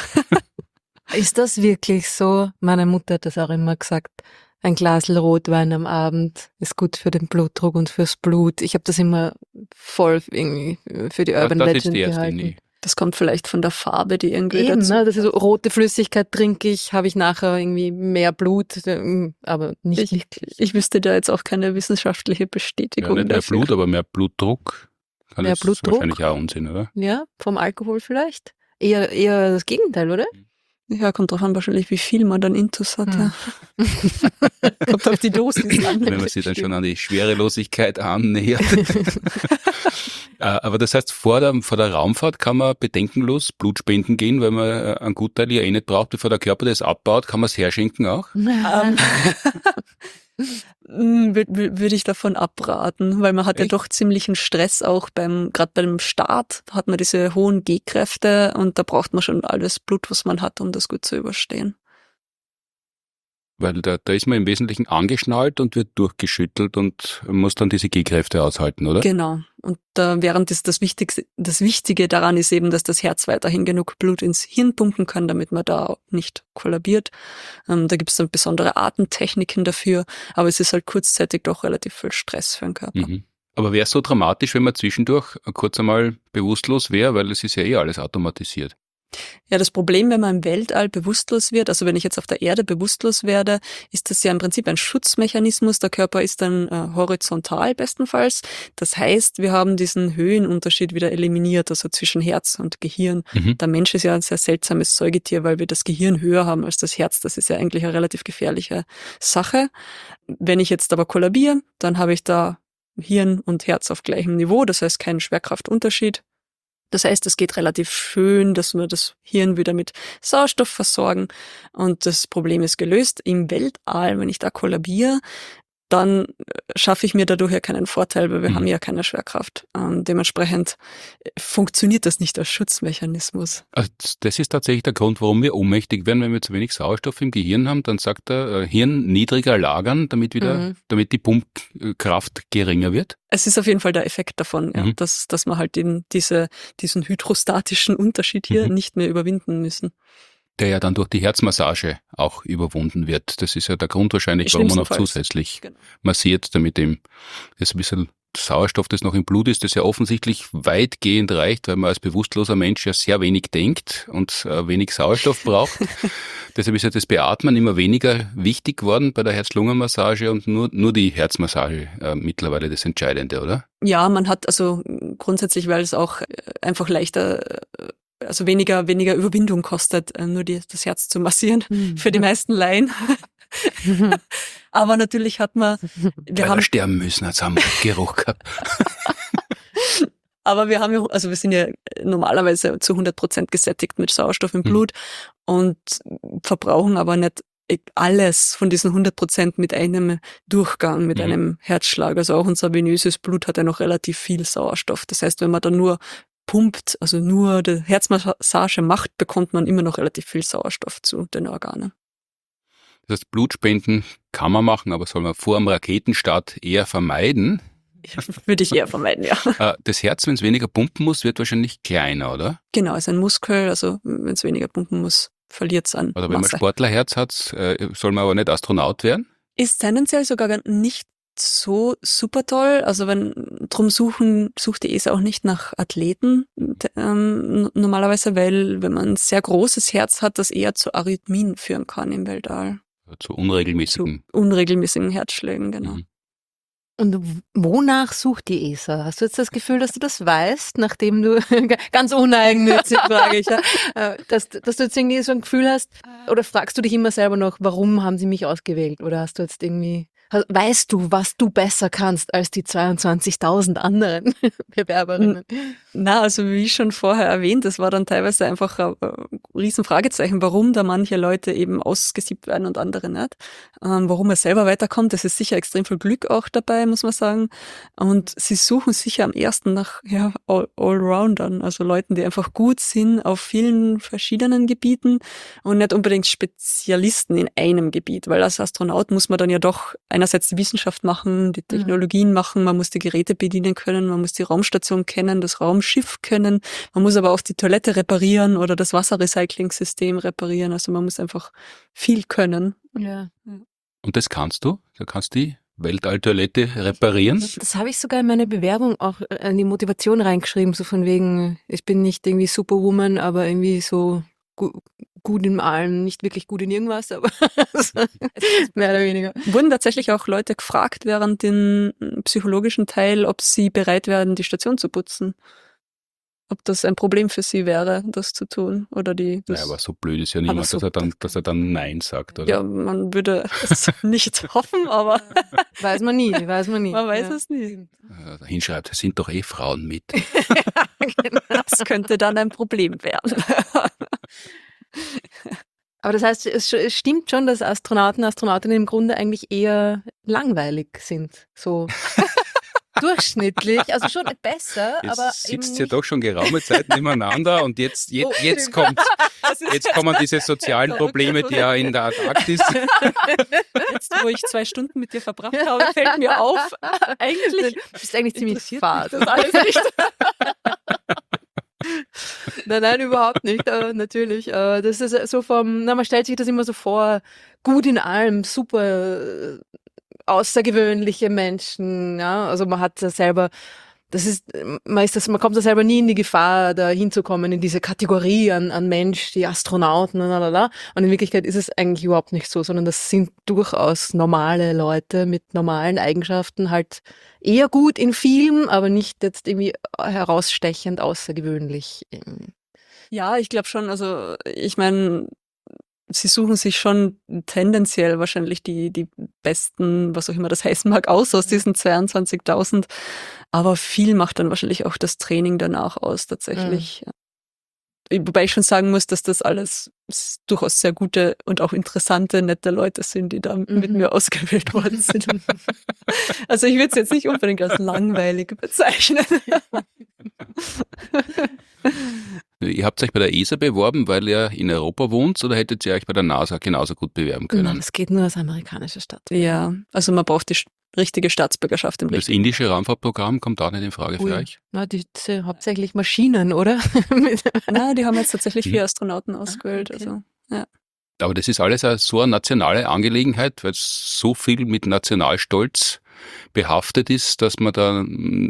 Ist das wirklich so? Meine Mutter hat das auch immer gesagt. Ein Glasl Rotwein am Abend ist gut für den Blutdruck und fürs Blut. Ich habe das immer voll irgendwie für die Urban das ist Legend die erste gehalten. nie. Das kommt vielleicht von der Farbe, die irgendwie Eben, dazu. ne? Das ist so, rote Flüssigkeit trinke ich, habe ich nachher irgendwie mehr Blut, äh, aber nicht Ich, wirklich. ich wüsste da jetzt auch keine wissenschaftliche Ja, Bestätigung nicht mehr dafür. Blut, aber mehr Blutdruck. Kann Mehr das Blutdruck? wahrscheinlich auch Unsinn, oder? Ja, vom Alkohol vielleicht? Eher, eher das Gegenteil, oder? Ja, kommt drauf an wahrscheinlich, wie viel man dann Intus hat. Hm. Ja. Kommt auf die Dosis an. Wenn man sich dann schon an die Schwerelosigkeit annähert. Äh, Aber das heißt, vor der, vor der Raumfahrt kann man bedenkenlos Blut spenden gehen, weil man äh, einen Gutteil ja eh nicht braucht, bevor der Körper das abbaut, kann man es herschenken auch. Ähm, Würde würd ich davon abraten, weil man hat ja Echt? doch ziemlichen Stress auch beim, gerade beim Start hat man diese hohen G-Kräfte und da braucht man schon alles Blut, was man hat, um das gut zu überstehen. Weil da, da ist man im Wesentlichen angeschnallt und wird durchgeschüttelt und muss dann diese G-Kräfte aushalten, oder? Genau. Und äh, während das, das Wichtigste, das Wichtige daran ist eben, dass das Herz weiterhin genug Blut ins Hirn pumpen kann, damit man da nicht kollabiert. Ähm, da gibt es dann besondere Atemtechniken dafür, aber es ist halt kurzzeitig doch relativ viel Stress für den Körper. Mhm. Aber wäre es so dramatisch, wenn man zwischendurch kurz einmal bewusstlos wäre, weil es ist ja eh alles automatisiert. Ja, das Problem, wenn man im Weltall bewusstlos wird, also wenn ich jetzt auf der Erde bewusstlos werde, ist das ja im Prinzip ein Schutzmechanismus. Der Körper ist dann äh, horizontal bestenfalls. Das heißt, wir haben diesen Höhenunterschied wieder eliminiert, also zwischen Herz und Gehirn. Mhm. Der Mensch ist ja ein sehr seltsames Säugetier, weil wir das Gehirn höher haben als das Herz. Das ist ja eigentlich eine relativ gefährliche Sache. Wenn ich jetzt aber kollabiere, dann habe ich da Hirn und Herz auf gleichem Niveau, das heißt keinen Schwerkraftunterschied. Das heißt, es geht relativ schön, dass wir das Hirn wieder mit Sauerstoff versorgen und das Problem ist gelöst. Im Weltall, wenn ich da kollabiere, dann schaffe ich mir dadurch ja keinen Vorteil, weil wir Mhm. haben ja keine Schwerkraft. Ähm, dementsprechend funktioniert das nicht als Schutzmechanismus. Also das ist tatsächlich der Grund, warum wir ohnmächtig werden, wenn wir zu wenig Sauerstoff im Gehirn haben. Dann sagt er, äh, Hirn niedriger lagern, damit wieder, Mhm. damit die Pumpkraft geringer wird. Es ist auf jeden Fall der Effekt davon, ja, Mhm. dass, dass wir halt den, diese, diesen hydrostatischen Unterschied hier Mhm. nicht mehr überwinden müssen. Der ja dann durch die Herzmassage auch überwunden wird. Das ist ja der Grund wahrscheinlich, warum man noch Schlimmstenfalls. zusätzlich Genau. massiert, damit eben das ein bisschen Sauerstoff, das noch im Blut ist, das ja offensichtlich weitgehend reicht, weil man als bewusstloser Mensch ja sehr wenig denkt und äh, wenig Sauerstoff braucht. Deshalb ist ja das Beatmen immer weniger wichtig geworden bei der Herz-Lungen-Massage und nur, nur die Herzmassage äh, mittlerweile das Entscheidende, oder? Ja, man hat also grundsätzlich, weil es auch äh, einfach leichter, äh, also weniger, weniger Überwindung kostet, äh, nur die, das Herz zu massieren, Mhm. für die meisten Laien. Aber natürlich hat man, wir Weil haben, wir sterben müssen, als haben wir Geruch gehabt. aber wir haben ja, also wir sind ja normalerweise zu hundert Prozent gesättigt mit Sauerstoff im Mhm. Blut und verbrauchen aber nicht alles von diesen hundert Prozent mit einem Durchgang, mit Mhm. einem Herzschlag. Also auch unser venöses Blut hat ja noch relativ viel Sauerstoff. Das heißt, wenn man dann nur pumpt, also nur die Herzmassage macht, bekommt man immer noch relativ viel Sauerstoff zu den Organen. Das heißt, Blutspenden kann man machen, aber soll man vor dem Raketenstart eher vermeiden. Würde ich eher vermeiden, ja. Äh, Das Herz, wenn es weniger pumpen muss, wird wahrscheinlich kleiner, oder? Genau, ist ein Muskel, also wenn es weniger pumpen muss, verliert es an Oder wenn man Masse. Sportlerherz hat, äh, soll man aber nicht Astronaut werden? Ist tendenziell sogar gar nicht so super toll. Also wenn drum suchen, sucht die E S A auch nicht nach Athleten t- ähm, normalerweise, weil wenn man ein sehr großes Herz hat, das eher zu Arrhythmien führen kann im Weltall. Zu Zu unregelmäßigen. unregelmäßigen Herzschlägen, genau. Mhm. Und wonach sucht die E S A? Hast du jetzt das Gefühl, dass du das weißt, nachdem du, ganz uneigennützig frage ich, ja, äh, dass, dass du jetzt irgendwie so ein Gefühl hast, oder fragst du dich immer selber noch, warum haben sie mich ausgewählt? Oder hast du jetzt irgendwie, weißt du, was du besser kannst als die zweiundzwanzigtausend anderen Bewerberinnen? Na, also wie schon vorher erwähnt, es war dann teilweise einfach ein äh, Riesenfragezeichen, warum da manche Leute eben ausgesiebt werden und andere nicht. Ähm, warum er selber weiterkommt, das ist sicher extrem viel Glück auch dabei, muss man sagen. Und sie suchen sicher am ersten nach ja, All- Allroundern, also Leuten, die einfach gut sind auf vielen verschiedenen Gebieten und nicht unbedingt Spezialisten in einem Gebiet, weil als Astronaut muss man dann ja doch einerseits die Wissenschaft machen, die Technologien machen, man muss die Geräte bedienen können, man muss die Raumstation kennen, das Raumschiff kennen, man muss aber auch die Toilette reparieren oder das Wasserrecycling-System reparieren, also man muss einfach viel können. Ja. Und das kannst du? Du kannst die Weltalltoilette reparieren? Das habe ich sogar in meine Bewerbung auch in die Motivation reingeschrieben, so von wegen, ich bin nicht irgendwie Superwoman, aber irgendwie so gu gut in allem, nicht wirklich gut in irgendwas, aber mehr oder weniger. Wurden tatsächlich auch Leute gefragt während dem psychologischen Teil, ob sie bereit wären, die Station zu putzen. Ob das ein Problem für sie wäre, das zu tun. Oder die. Das, Naja, aber so blöd ist ja niemand, so- dass, er dann, dass er dann Nein sagt, oder? ja, man würde es nicht hoffen, aber Weiß man nie, weiß man nie. man weiß ja. es nie. Äh, Hinschreibt, es sind doch eh Frauen mit. Das könnte dann ein Problem werden. Aber das heißt, es, es stimmt schon, dass Astronauten, Astronautinnen im Grunde eigentlich eher langweilig sind. So durchschnittlich, also schon besser, Jetzt aber eben sitzt nicht. ihr doch schon geraume Zeit nebeneinander und jetzt, jetzt, Oh, jetzt, stimmt. kommt, jetzt kommen diese sozialen Probleme, die ja in der Antarktis. Jetzt, wo ich zwei Stunden mit dir verbracht habe, fällt mir auf, eigentlich Du bist eigentlich ziemlich interessiert fad. mich das alles nicht. Nein, nein, überhaupt nicht, äh, natürlich. Äh, das ist so vom, na, man stellt sich das immer so vor, gut in allem, super äh, außergewöhnliche Menschen, ja. Also man hat ja selber das ist, man ist das, man kommt da selber nie in die Gefahr, da hinzukommen in diese Kategorie an, an Mensch, die Astronauten und lalala. Und in Wirklichkeit ist es eigentlich überhaupt nicht so, sondern das sind durchaus normale Leute mit normalen Eigenschaften, halt eher gut in Filmen, aber nicht jetzt irgendwie herausstechend außergewöhnlich. Ja, ich glaube schon, also ich meine, sie suchen sich schon tendenziell wahrscheinlich die, die besten, was auch immer das heißen mag, aus aus diesen zweiundzwanzigtausend. Aber viel macht dann wahrscheinlich auch das Training danach aus, tatsächlich. Mhm. Wobei ich schon sagen muss, dass das alles durchaus sehr gute und auch interessante, nette Leute sind, die da mhm. mit mir ausgewählt worden sind. Also ich würde es jetzt nicht unbedingt als langweilig bezeichnen. Ihr habt euch bei der E S A beworben, weil ihr in Europa wohnt, oder hättet ihr euch bei der NASA genauso gut bewerben können? Nein, das geht nur als amerikanische Stadt. Ja, also man braucht die richtige Staatsbürgerschaft im Das richtigen. indische Raumfahrtprogramm kommt auch nicht in Frage Ui. für euch? Na, die sind hauptsächlich Maschinen, oder? Nein, die haben jetzt tatsächlich vier Mhm. Astronauten ausgewählt. Ah, okay. Also, ja. Aber das ist alles eine, so eine nationale Angelegenheit, weil es so viel mit Nationalstolz behaftet ist, dass man da,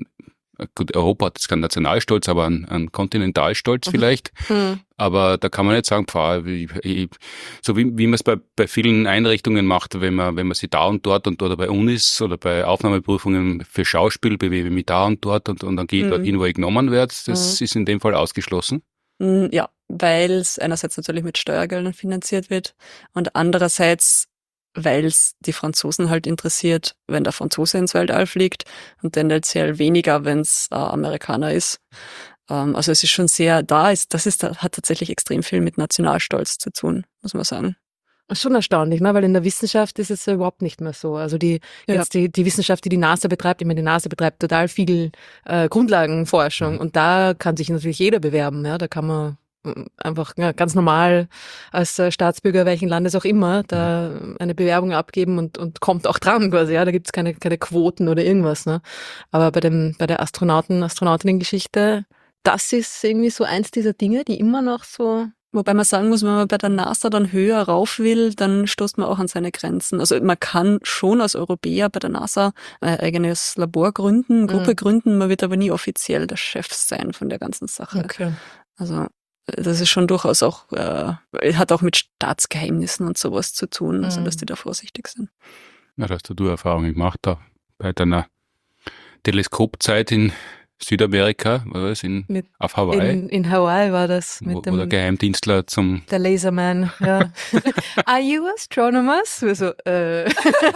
gut, Europa hat jetzt keinen Nationalstolz, aber einen, einen Kontinentalstolz vielleicht. Hm. Aber da kann man nicht sagen, pfah, ich, ich, so wie, wie man es bei, bei vielen Einrichtungen macht, wenn man, wenn man sich da und dort und oder bei Unis oder bei Aufnahmeprüfungen für Schauspiel bewerbe ich mich da und dort und, und dann gehe ich Mhm. dorthin, wo ich genommen werde. Das Mhm. ist in dem Fall ausgeschlossen. Mm, Ja, weil es einerseits natürlich mit Steuergeldern finanziert wird und andererseits, weil es die Franzosen halt interessiert, wenn der Franzose ins Weltall fliegt und tendenziell weniger, wenn es äh, Amerikaner ist. Ähm, also es ist schon sehr, da ist, das ist, hat tatsächlich extrem viel mit Nationalstolz zu tun, muss man sagen. Schon erstaunlich, ne? Weil in der Wissenschaft ist es ja überhaupt nicht mehr so. Also die Ja. jetzt die, die Wissenschaft, die die NASA betreibt, ich meine, die NASA betreibt total viel äh, Grundlagenforschung Mhm. und da kann sich natürlich jeder bewerben. Ja? Da kann man mm, einfach ja, ganz normal als äh, Staatsbürger welchen Landes auch immer da eine Bewerbung abgeben und, und kommt auch dran quasi. Ja? Da gibt's keine, keine Quoten oder irgendwas. Ne? Aber bei dem bei der Astronauten, Astronautinnen-Geschichte, das ist irgendwie so eins dieser Dinge, die immer noch so. Wobei man sagen muss, wenn man bei der NASA dann höher rauf will, dann stoßt man auch an seine Grenzen. Also man kann schon als Europäer bei der NASA ein eigenes Labor gründen, Gruppe Mhm. gründen, man wird aber nie offiziell der Chef sein von der ganzen Sache. Okay. Also das ist schon durchaus auch, äh, hat auch mit Staatsgeheimnissen und sowas zu tun, also Mhm. dass die da vorsichtig sind. Na, da hast du Erfahrungen gemacht da bei deiner Teleskopzeit in Südamerika, was war das, in, Mit auf Hawaii, In, in Hawaii war das mit wo, wo der dem Geheimdienstler zum der Laserman. Ja. Are you astronomers? Wir so, äh.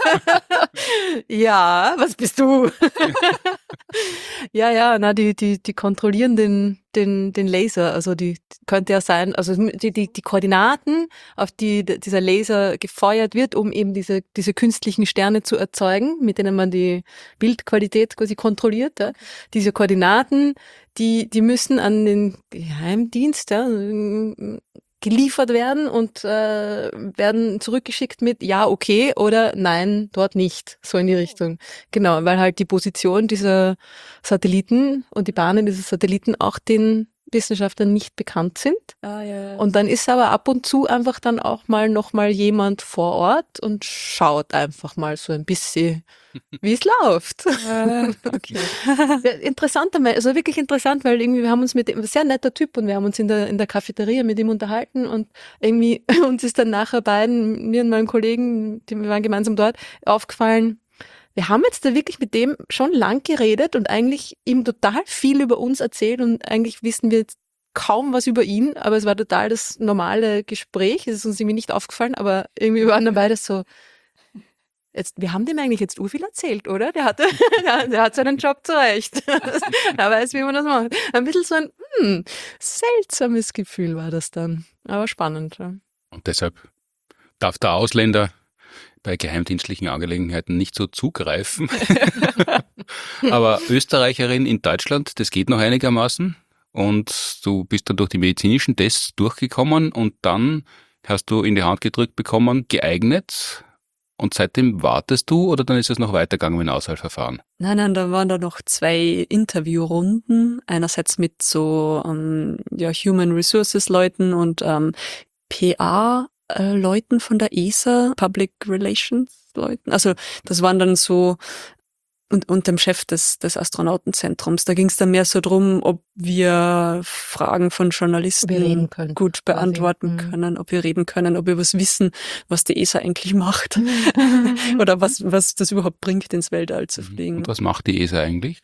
Ja, was bist du? Ja, ja, na, die, die, die kontrollieren den, den, den Laser. Also die könnte ja sein, also die, die, die Koordinaten, auf die d- dieser Laser gefeuert wird, um eben diese, diese künstlichen Sterne zu erzeugen, mit denen man die Bildqualität quasi kontrolliert. Ja. Diese Koordinaten, die, die müssen an den Geheimdienst, ja, geliefert werden und äh, werden zurückgeschickt mit ja, okay oder nein, dort nicht. So in die Richtung. Genau, weil halt die Position dieser Satelliten und die Bahnen dieser Satelliten auch den Wissenschaftlern nicht bekannt sind. Ah, ja, Und dann ist aber ab und zu einfach dann auch mal noch mal jemand vor Ort und schaut einfach mal so ein bisschen, wie es läuft. okay. Ja, interessanter, also wirklich interessant, weil irgendwie wir haben uns mit dem, sehr netter Typ und wir haben uns in der, in der Cafeteria mit ihm unterhalten und irgendwie uns ist dann nachher beiden, mir und meinem Kollegen, die, wir waren gemeinsam dort, aufgefallen, wir haben jetzt da wirklich mit dem schon lang geredet und eigentlich ihm total viel über uns erzählt und eigentlich wissen wir jetzt kaum was über ihn, aber es war total das normale Gespräch, es ist uns irgendwie nicht aufgefallen, aber irgendwie waren dann beide so, jetzt, wir haben dem eigentlich jetzt urviel erzählt, oder? Der, hatte, der, der hat seinen Job zurecht. Er weiß, wie man das macht. Ein bisschen so ein hm, seltsames Gefühl war das dann, aber spannend. Ja. Und deshalb darf der Ausländer bei geheimdienstlichen Angelegenheiten nicht so zugreifen. Aber Österreicherin in Deutschland, das geht noch einigermaßen. Und du bist dann durch die medizinischen Tests durchgekommen und dann hast du in die Hand gedrückt bekommen, geeignet. Und seitdem wartest du oder dann ist es noch weitergegangen mit dem Auswahlverfahren? Nein, nein, da waren da noch zwei Interviewrunden. Einerseits mit so ähm, ja, Human Resources Leuten und ähm, P A-Leuten von der E S A, Public Relations Leuten. Also das waren dann so und, und dem Chef des, des Astronautenzentrums. Da ging es dann mehr so drum, ob wir Fragen von Journalisten Wir reden können, gut beantworten quasi. Mhm. können, ob wir reden können, ob wir was wissen, was die E S A eigentlich macht oder was, was das überhaupt bringt, ins Weltall zu fliegen. Und was macht die E S A eigentlich?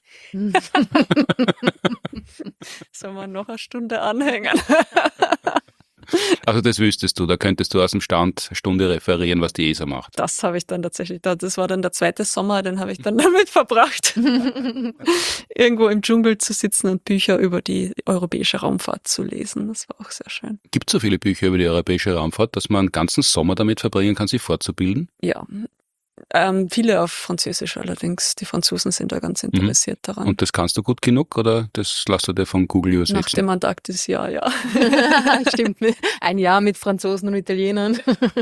Sollen wir noch eine Stunde anhängen? Also das wüsstest du, da könntest du aus dem Stand eine Stunde referieren, was die E S A macht. Das habe ich dann tatsächlich, da- das war dann der zweite Sommer, den habe ich dann damit verbracht, irgendwo im Dschungel zu sitzen und Bücher über die europäische Raumfahrt zu lesen. Das war auch sehr schön. Gibt es so viele Bücher über die europäische Raumfahrt, dass man einen ganzen Sommer damit verbringen kann, sich fortzubilden? Ja, ähm, viele auf Französisch allerdings. Die Franzosen sind da ganz interessiert daran. Und das kannst du gut genug oder das lässt du dir von Google Nach übersetzen? dem Antarktis-Jahr, ja. Stimmt, ne? Ein Jahr mit Franzosen und Italienern.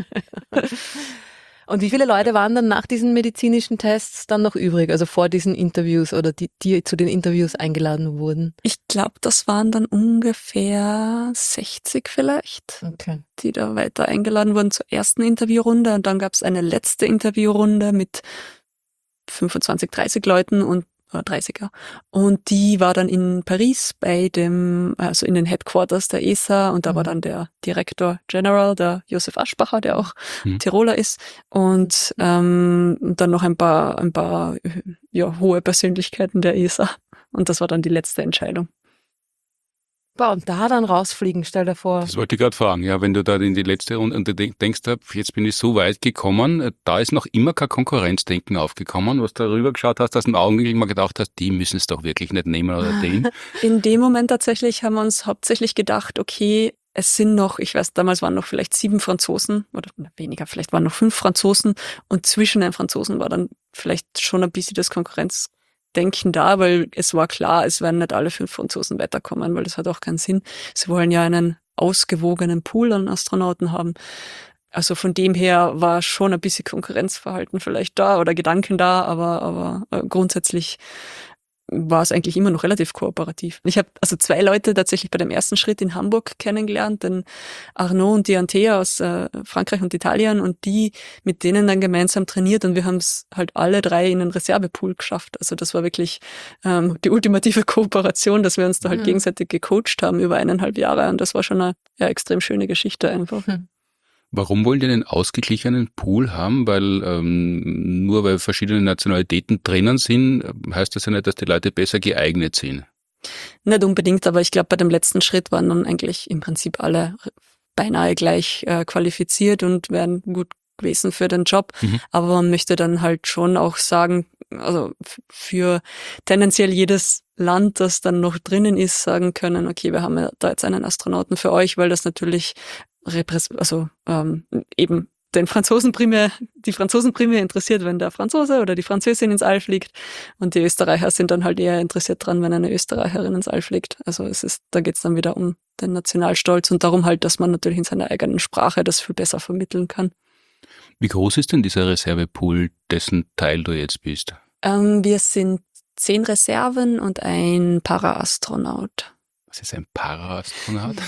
Und wie viele Leute waren dann nach diesen medizinischen Tests dann noch übrig, also vor diesen Interviews oder die, die zu den Interviews eingeladen wurden? Ich glaube, das waren dann ungefähr sechzig vielleicht, Okay. die da weiter eingeladen wurden zur ersten Interviewrunde. Und dann gab es eine letzte Interviewrunde mit fünfundzwanzig, dreißig Leuten und äh, dreißiger. Und die war dann in Paris bei dem, also in den Headquarters der E S A, und da Mhm. war dann der Direktor General, der Josef Aschbacher, der auch Mhm. Tiroler ist, und ähm, und dann noch ein paar, ein paar ja, hohe Persönlichkeiten der E S A. Und das war dann die letzte Entscheidung. Boah, und da dann rausfliegen, stell dir vor. Das wollte ich gerade fragen. Ja, wenn du da in die letzte Runde und du denk- denkst, jetzt bin ich so weit gekommen, da ist noch immer kein Konkurrenzdenken aufgekommen, was du darüber geschaut hast, dass du im Augenblick mal gedacht hast, die müssen es doch wirklich nicht nehmen oder den. In dem Moment tatsächlich haben wir uns hauptsächlich gedacht, okay, es sind noch, ich weiß, damals waren noch vielleicht sieben Franzosen oder weniger, vielleicht waren noch fünf Franzosen, und zwischen den Franzosen war dann vielleicht schon ein bisschen das Konkurrenzdenken da, weil es war klar, es werden nicht alle fünf Franzosen weiterkommen, weil das hat auch keinen Sinn. Sie wollen ja einen ausgewogenen Pool an Astronauten haben. Also von dem her war schon ein bisschen Konkurrenzverhalten vielleicht da oder Gedanken da, aber, aber äh, grundsätzlich war es eigentlich immer noch relativ kooperativ. Ich habe also zwei Leute tatsächlich bei dem ersten Schritt in Hamburg kennengelernt, den Arnaud und die Antea aus äh, Frankreich und Italien, und die mit denen dann gemeinsam trainiert, und wir haben es halt alle drei in einen Reservepool geschafft. Also das war wirklich ähm, die ultimative Kooperation, dass wir uns da halt Mhm. gegenseitig gecoacht haben über eineinhalb Jahre, und das war schon eine ja, extrem schöne Geschichte einfach. Mhm. Warum wollen die einen ausgeglichenen Pool haben? Weil ähm, nur weil verschiedene Nationalitäten drinnen sind, heißt das ja nicht, dass die Leute besser geeignet sind. Nicht unbedingt, aber ich glaube, bei dem letzten Schritt waren dann eigentlich im Prinzip alle beinahe gleich äh, qualifiziert und wären gut gewesen für den Job. Mhm. Aber man möchte dann halt schon auch sagen, also f- für tendenziell jedes Land, das dann noch drinnen ist, sagen können, okay, wir haben ja da jetzt einen Astronauten für euch, weil das natürlich repräs- also ähm, eben den Franzosen primär, die Franzosen primär interessiert, wenn der Franzose oder die Französin ins All fliegt, und die Österreicher sind dann halt eher interessiert dran, wenn eine Österreicherin ins All fliegt. Also es ist, da geht's dann wieder um den Nationalstolz und darum halt, dass man natürlich in seiner eigenen Sprache das viel besser vermitteln kann. Wie groß ist denn dieser Reservepool, dessen Teil du jetzt bist? Ähm, wir sind zehn Reserven und ein Para-Astronaut. Was ist ein Para-Astronaut?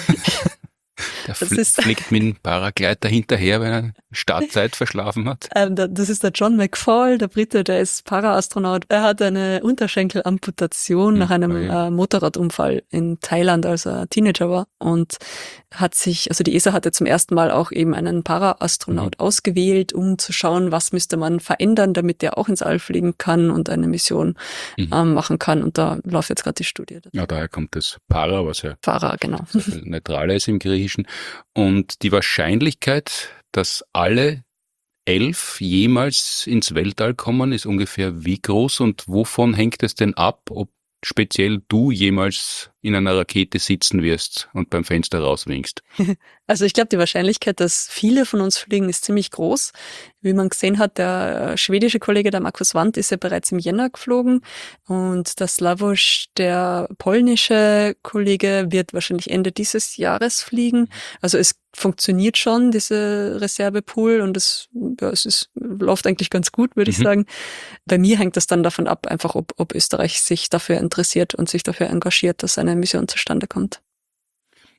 Der Das fl ist- fliegt mit dem Paragleiter hinterher, wenn er Startzeit verschlafen hat. Ähm, da- das ist der John McFall, der Brite, der ist Para-Astronaut. Er hat eine Unterschenkelamputation Hm, nach einem oh je. äh, Motorradunfall in Thailand, als er Teenager war, und hat sich, also die E S A hatte zum ersten Mal auch eben einen Para-Astronaut ausgewählt, um zu schauen, was müsste man verändern, damit der auch ins All fliegen kann und eine Mission Mhm. ähm, machen kann. Und da läuft jetzt gerade die Studie. Ja, daher kommt das Para, was ja Para, genau. neutraler ist im Griechischen. Und die Wahrscheinlichkeit, dass alle elf jemals ins Weltall kommen, ist ungefähr wie groß, und wovon hängt es denn ab, ob speziell du jemals in einer Rakete sitzen wirst und beim Fenster rauswinkst? Also ich glaube, die Wahrscheinlichkeit, dass viele von uns fliegen, ist ziemlich groß. Wie man gesehen hat, der äh, schwedische Kollege, der Markus Wandt, ist ja bereits im Jänner geflogen, und der Slavoj, der polnische Kollege, wird wahrscheinlich Ende dieses Jahres fliegen. Also es funktioniert schon, diese Reservepool, und es, ja, es ist, läuft eigentlich ganz gut, würde ich Mhm. sagen. Bei mir hängt das dann davon ab, einfach ob, ob Österreich sich dafür interessiert und sich dafür engagiert, dass eine Mission zustande kommt.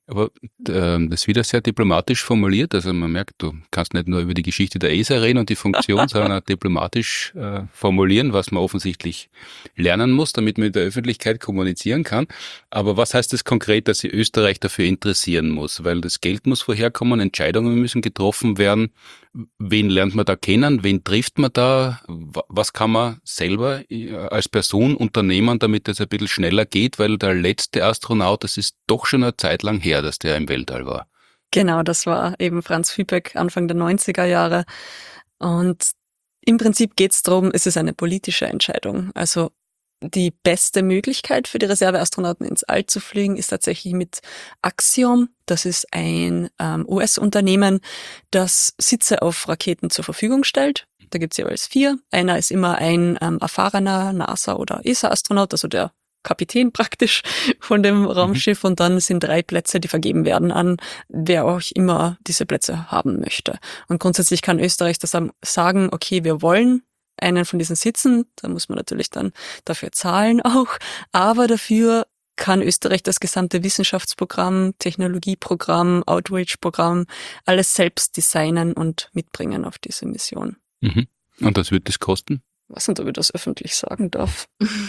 Aber äh, das ist wieder sehr diplomatisch formuliert. Also man merkt, du kannst nicht nur über die Geschichte der E S A reden und die Funktion, sondern auch diplomatisch äh, formulieren, was man offensichtlich lernen muss, damit man in der Öffentlichkeit kommunizieren kann. Aber was heißt das konkret, dass sich Österreich dafür interessieren muss? Weil das Geld muss vorherkommen, Entscheidungen müssen getroffen werden. Wen lernt man da kennen? Wen trifft man da? Was kann man selber als Person unternehmen, damit es ein bisschen schneller geht? Weil der letzte Astronaut, das ist doch schon eine Zeit lang her, dass der im Weltall war. Genau, das war eben Franz Fübeck Anfang der neunziger Jahre. Und im Prinzip geht es darum, es ist eine politische Entscheidung. Also die beste Möglichkeit für die Reserveastronauten ins All zu fliegen ist tatsächlich mit Axiom. Das ist ein ähm, U S-Unternehmen, das Sitze auf Raketen zur Verfügung stellt. Da gibt es jeweils vier. Einer ist immer ein ähm, erfahrener NASA- oder E S A-Astronaut, also der Kapitän praktisch von dem Raumschiff. Und dann sind drei Plätze, die vergeben werden an wer auch immer diese Plätze haben möchte. Und grundsätzlich kann Österreich das sagen, okay, wir wollen einen von diesen Sitzen, da muss man natürlich dann dafür zahlen auch, aber dafür kann Österreich das gesamte Wissenschaftsprogramm, Technologieprogramm, Outreach-Programm, alles selbst designen und mitbringen auf diese Mission. Mhm. Und was wird das kosten? Was und ob ich das öffentlich sagen darf?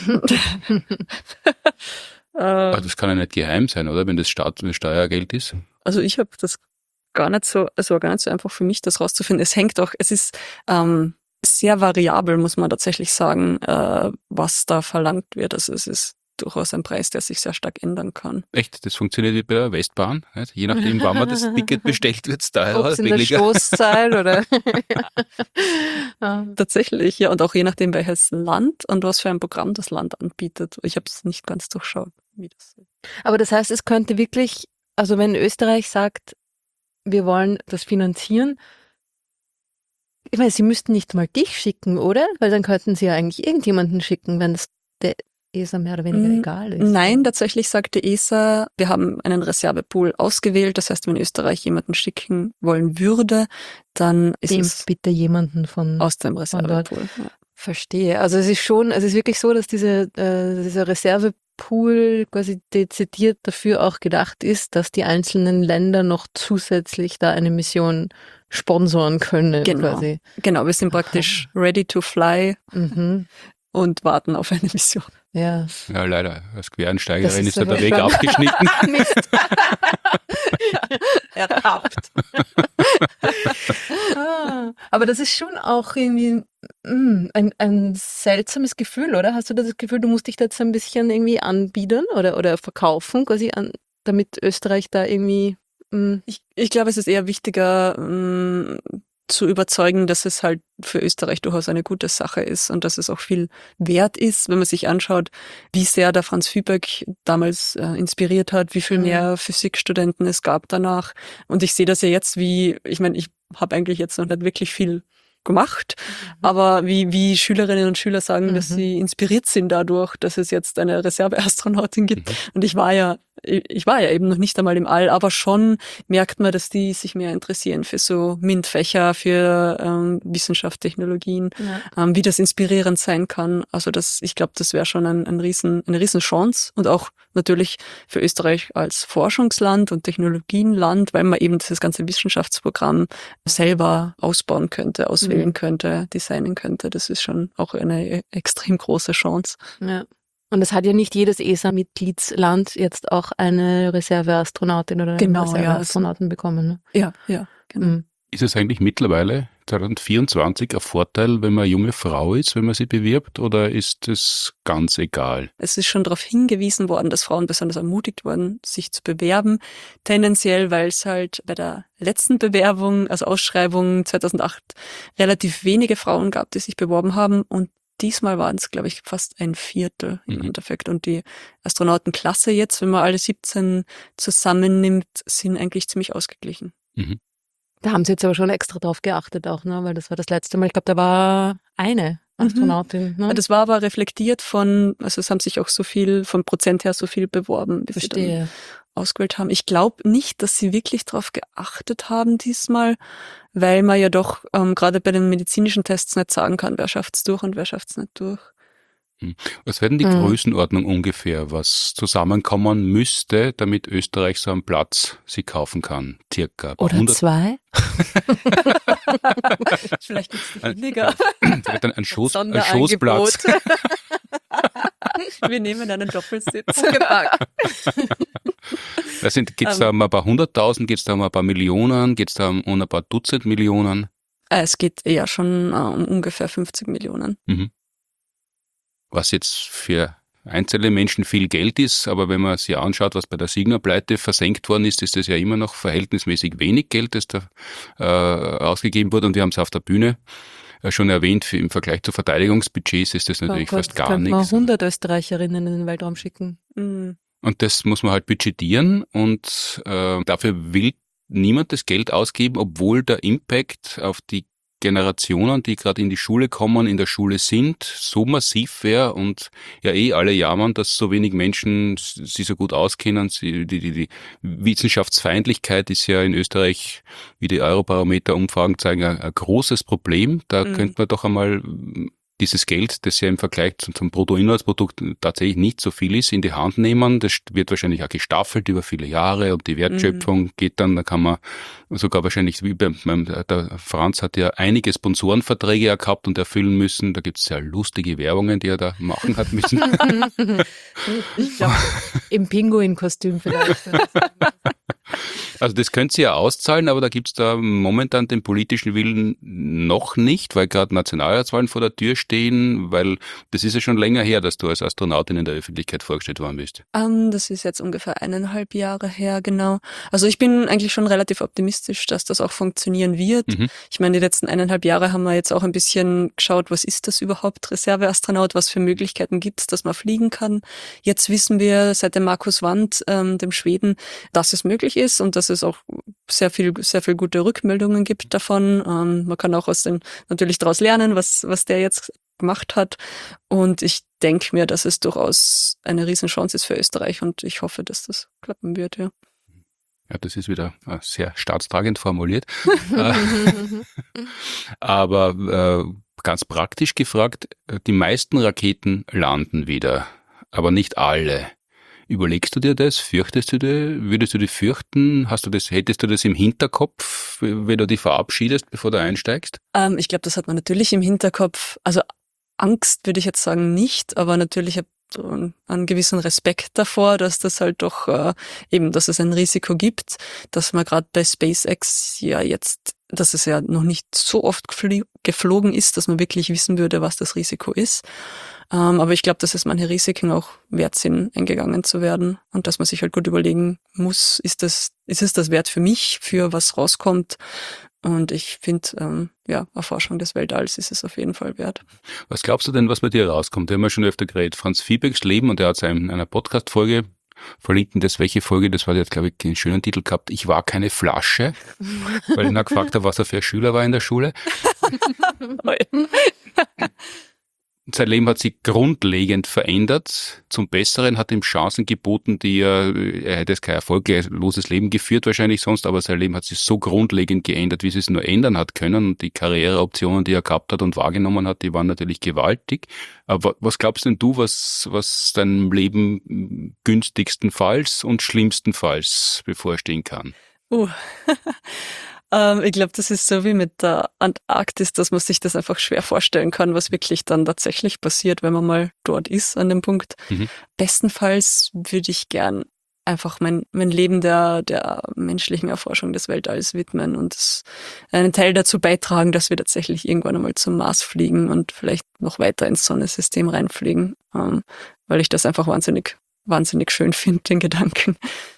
Aber das kann ja nicht geheim sein, oder? Wenn das Staat, wenn Steuergeld ist. Also ich habe das gar nicht so, also gar nicht so einfach für mich, das rauszufinden. Es hängt auch, es ist ähm, sehr variabel, muss man tatsächlich sagen, äh, was da verlangt wird. Also es ist durchaus ein Preis, der sich sehr stark ändern kann. Echt? Das funktioniert wie bei der Westbahn? Nicht? Je nachdem, wann man das Ticket bestellt, wird es teurer oder in der billiger. Stoßzeil oder? Ja. Tatsächlich, ja. Und auch je nachdem, welches Land und was für ein Programm das Land anbietet. Ich habe es nicht ganz durchschaut, wie das ist. Aber das heißt, es könnte wirklich, also wenn Österreich sagt, wir wollen das finanzieren, ich meine, sie müssten nicht mal dich schicken, oder? Weil dann könnten sie ja eigentlich irgendjemanden schicken, wenn das der E S A mehr oder weniger Mm, egal ist. Nein, tatsächlich sagt die E S A, wir haben einen Reservepool ausgewählt. Das heißt, wenn Österreich jemanden schicken wollen würde, dann ist Nehmt es bitte jemanden von aus dem von dort. Reservepool. Ja. Verstehe. Also es ist schon, es ist wirklich so, dass diese, äh, dieser Reservepool quasi dezidiert dafür auch gedacht ist, dass die einzelnen Länder noch zusätzlich da eine Mission sponsoren können. Genau. Quasi. Genau, wir sind praktisch ready to fly Mhm. und warten auf eine Mission. Ja. Ja, leider. Als Das Quereinsteigerin ist ist da der aber Weg schon- abgeschnitten. Mist. Ertappt. Ah, aber das ist schon auch irgendwie mm, ein, ein seltsames Gefühl, oder? Hast du das Gefühl, du musst dich da jetzt ein bisschen irgendwie anbiedern oder, oder verkaufen, quasi an, damit Österreich da irgendwie mm, Ich, ich glaube, es ist eher wichtiger, mh, zu überzeugen, dass es halt für Österreich durchaus eine gute Sache ist und dass es auch viel wert ist, wenn man sich anschaut, wie sehr der Franz Fübeck damals äh, inspiriert hat, wie viel Mhm. mehr Physikstudenten es gab danach. Und ich sehe das ja jetzt wie, ich meine, ich habe eigentlich jetzt noch nicht wirklich viel gemacht, aber wie, wie Schülerinnen und Schüler sagen, dass Mhm. sie inspiriert sind dadurch, dass es jetzt eine Reserveastronautin gibt. Mhm. Und ich war ja, ich war ja eben noch nicht einmal im All, aber schon merkt man, dass die sich mehr interessieren für so MINT-Fächer, für ähm, Wissenschaft, Technologien, ja. ähm, wie das inspirierend sein kann. Also das, ich glaube, das wäre schon ein, ein riesen, eine riesen Chance und auch natürlich für Österreich als Forschungsland und Technologienland, weil man eben dieses ganze Wissenschaftsprogramm selber ausbauen könnte, auswählen Mhm. könnte, designen könnte. Das ist schon auch eine extrem große Chance. Ja. Und es hat ja nicht jedes E S A-Mitgliedsland jetzt auch eine Reserveastronautin oder einen Genau, ja. Reserveastronauten bekommen. Ne? Ja, ja, genau. Mhm. Ist es eigentlich mittlerweile zwanzig vierundzwanzig ein Vorteil, wenn man eine junge Frau ist, wenn man sie bewirbt, oder ist es ganz egal? Es ist schon darauf hingewiesen worden, dass Frauen besonders ermutigt wurden, sich zu bewerben. Tendenziell, weil es halt bei der letzten Bewerbung, also Ausschreibung zweitausendacht, relativ wenige Frauen gab, die sich beworben haben. Und diesmal waren es, glaube ich, fast ein Viertel im Mhm. Endeffekt. Und die Astronautenklasse jetzt, wenn man alle siebzehn zusammennimmt, sind eigentlich ziemlich ausgeglichen. Mhm. Da haben sie jetzt aber schon extra drauf geachtet auch, ne? Weil das war das letzte Mal, ich glaube, da war eine Astronautin. Ne? Das war aber reflektiert von, also es haben sich auch so viel, vom Prozent her so viel beworben, wie sie dann Verstehe. ausgewählt haben. Ich glaube nicht, dass sie wirklich darauf geachtet haben diesmal, weil man ja doch ähm, gerade bei den medizinischen Tests nicht sagen kann, wer schafft's durch und wer schafft's nicht durch. Was wäre denn die Mhm. Größenordnung ungefähr, was zusammenkommen müsste, damit Österreich so einen Platz sich kaufen kann? Circa. Ein paar Oder hundert, zwei? Vielleicht gibt's die Ein- billiger. vielleicht ein, ein, Schoß, ein Sonderangebot. Schoßplatz. Wir nehmen einen Doppelsitz. Ungepackt. Geht es Ähm. da um ein paar hunderttausend, geht es da um ein paar Millionen, geht es da um ein paar Dutzend Millionen? Äh, Es geht eher schon äh, um ungefähr fünfzig Millionen. Mhm. Was jetzt für einzelne Menschen viel Geld ist, aber wenn man sich anschaut, was bei der Signa-Pleite versenkt worden ist, ist das ja immer noch verhältnismäßig wenig Geld, das da äh, ausgegeben wurde. Und wir haben es auf der Bühne äh, schon erwähnt, für, im Vergleich zu Verteidigungsbudgets ist das natürlich Oh Gott, fast gar könnte man nichts. hundert Österreicherinnen in den Weltraum schicken. Mhm. Und das muss man halt budgetieren und äh, dafür will niemand das Geld ausgeben, obwohl der Impact auf die Generationen, die gerade in die Schule kommen, in der Schule sind, so massiv wäre und ja eh alle jammern, dass so wenig Menschen sich so gut auskennen. Sie, die, die, die Wissenschaftsfeindlichkeit ist ja in Österreich, wie die Eurobarometer-Umfragen zeigen, ein, ein großes Problem. Da Mhm. könnte man doch einmal dieses Geld, das ja im Vergleich zum, zum Bruttoinlandsprodukt tatsächlich nicht so viel ist, in die Hand nehmen. Das wird wahrscheinlich auch gestaffelt über viele Jahre und die Wertschöpfung Mhm. geht dann, da kann man sogar wahrscheinlich, wie beim, beim der Franz hat ja einige Sponsorenverträge ja gehabt und erfüllen müssen. Da gibt es sehr lustige Werbungen, die er da machen hat müssen. Ich glaube, im Pinguin-Kostüm vielleicht. Also das könnte sie ja auszahlen, aber da gibt's da momentan den politischen Willen noch nicht, weil gerade Nationalratswahlen vor der Tür stehen, weil das ist ja schon länger her, dass du als Astronautin in der Öffentlichkeit vorgestellt worden bist. Ähm, das ist jetzt ungefähr eineinhalb Jahre her, genau. Also ich bin eigentlich schon relativ optimistisch, dass das auch funktionieren wird. Mhm. Ich meine, die letzten eineinhalb Jahre haben wir jetzt auch ein bisschen geschaut, was ist das überhaupt, Reserveastronaut, was für Möglichkeiten gibt's, dass man fliegen kann. Jetzt wissen wir seit dem Markus Wandt, ähm, dem Schweden, dass es möglich ist und dass es auch sehr viel, sehr viel gute Rückmeldungen gibt davon. Ähm, man kann auch aus dem natürlich daraus lernen, was, was der jetzt gemacht hat. Und ich denke mir, dass es durchaus eine Riesenchance ist für Österreich und ich hoffe, dass das klappen wird, ja. Ja, das ist wieder äh, sehr staatstragend formuliert. Äh, aber äh, ganz praktisch gefragt, äh, die meisten Raketen landen wieder, aber nicht alle. Überlegst du dir das? Fürchtest du dir? Würdest du dich fürchten? Hast du das, hättest du das im Hinterkopf, wenn du dich verabschiedest, bevor du einsteigst? Ähm, ich glaube, das hat man natürlich im Hinterkopf. Also Angst würde ich jetzt sagen nicht, aber natürlich habe ich so einen, einen gewissen Respekt davor, dass das halt doch äh, eben, dass es ein Risiko gibt, dass man gerade bei SpaceX ja jetzt, dass es ja noch nicht so oft geflie- geflogen ist, dass man wirklich wissen würde, was das Risiko ist. Ähm, aber ich glaube, dass es manche Risiken auch wert sind, eingegangen zu werden und dass man sich halt gut überlegen muss, ist das, ist es das wert für mich, für was rauskommt? Und ich finde, ähm, ja, Erforschung des Weltalls ist es auf jeden Fall wert. Was glaubst du denn, was bei dir rauskommt? Wir haben ja schon öfter geredet. Franz Viehbecks Leben, und er hat es in einer Podcast-Folge verlinkt, das welche Folge, das war jetzt, glaube ich, einen schönen Titel gehabt, ich war keine Flasche, weil ich ihn gefragt habe, was er für ein Schüler war in der Schule. Sein Leben hat sich grundlegend verändert. Zum Besseren, hat ihm Chancen geboten, die er, er hätte jetzt kein erfolgloses Leben geführt wahrscheinlich sonst, aber sein Leben hat sich so grundlegend geändert, wie es es nur ändern hat können. Und die Karriereoptionen, die er gehabt hat und wahrgenommen hat, die waren natürlich gewaltig. Aber was glaubst denn du, was, was deinem Leben günstigstenfalls und schlimmstenfalls bevorstehen kann? Uh. ähm, ich glaube, das ist so wie mit der Antarktis, dass man sich das einfach schwer vorstellen kann, was wirklich dann tatsächlich passiert, wenn man mal dort ist an dem Punkt. Mhm. Bestenfalls würde ich gern einfach mein, mein Leben der, der menschlichen Erforschung des Weltalls widmen und das, einen Teil dazu beitragen, dass wir tatsächlich irgendwann einmal zum Mars fliegen und vielleicht noch weiter ins Sonnensystem reinfliegen, ähm, weil ich das einfach wahnsinnig, wahnsinnig schön finde, den Gedanken.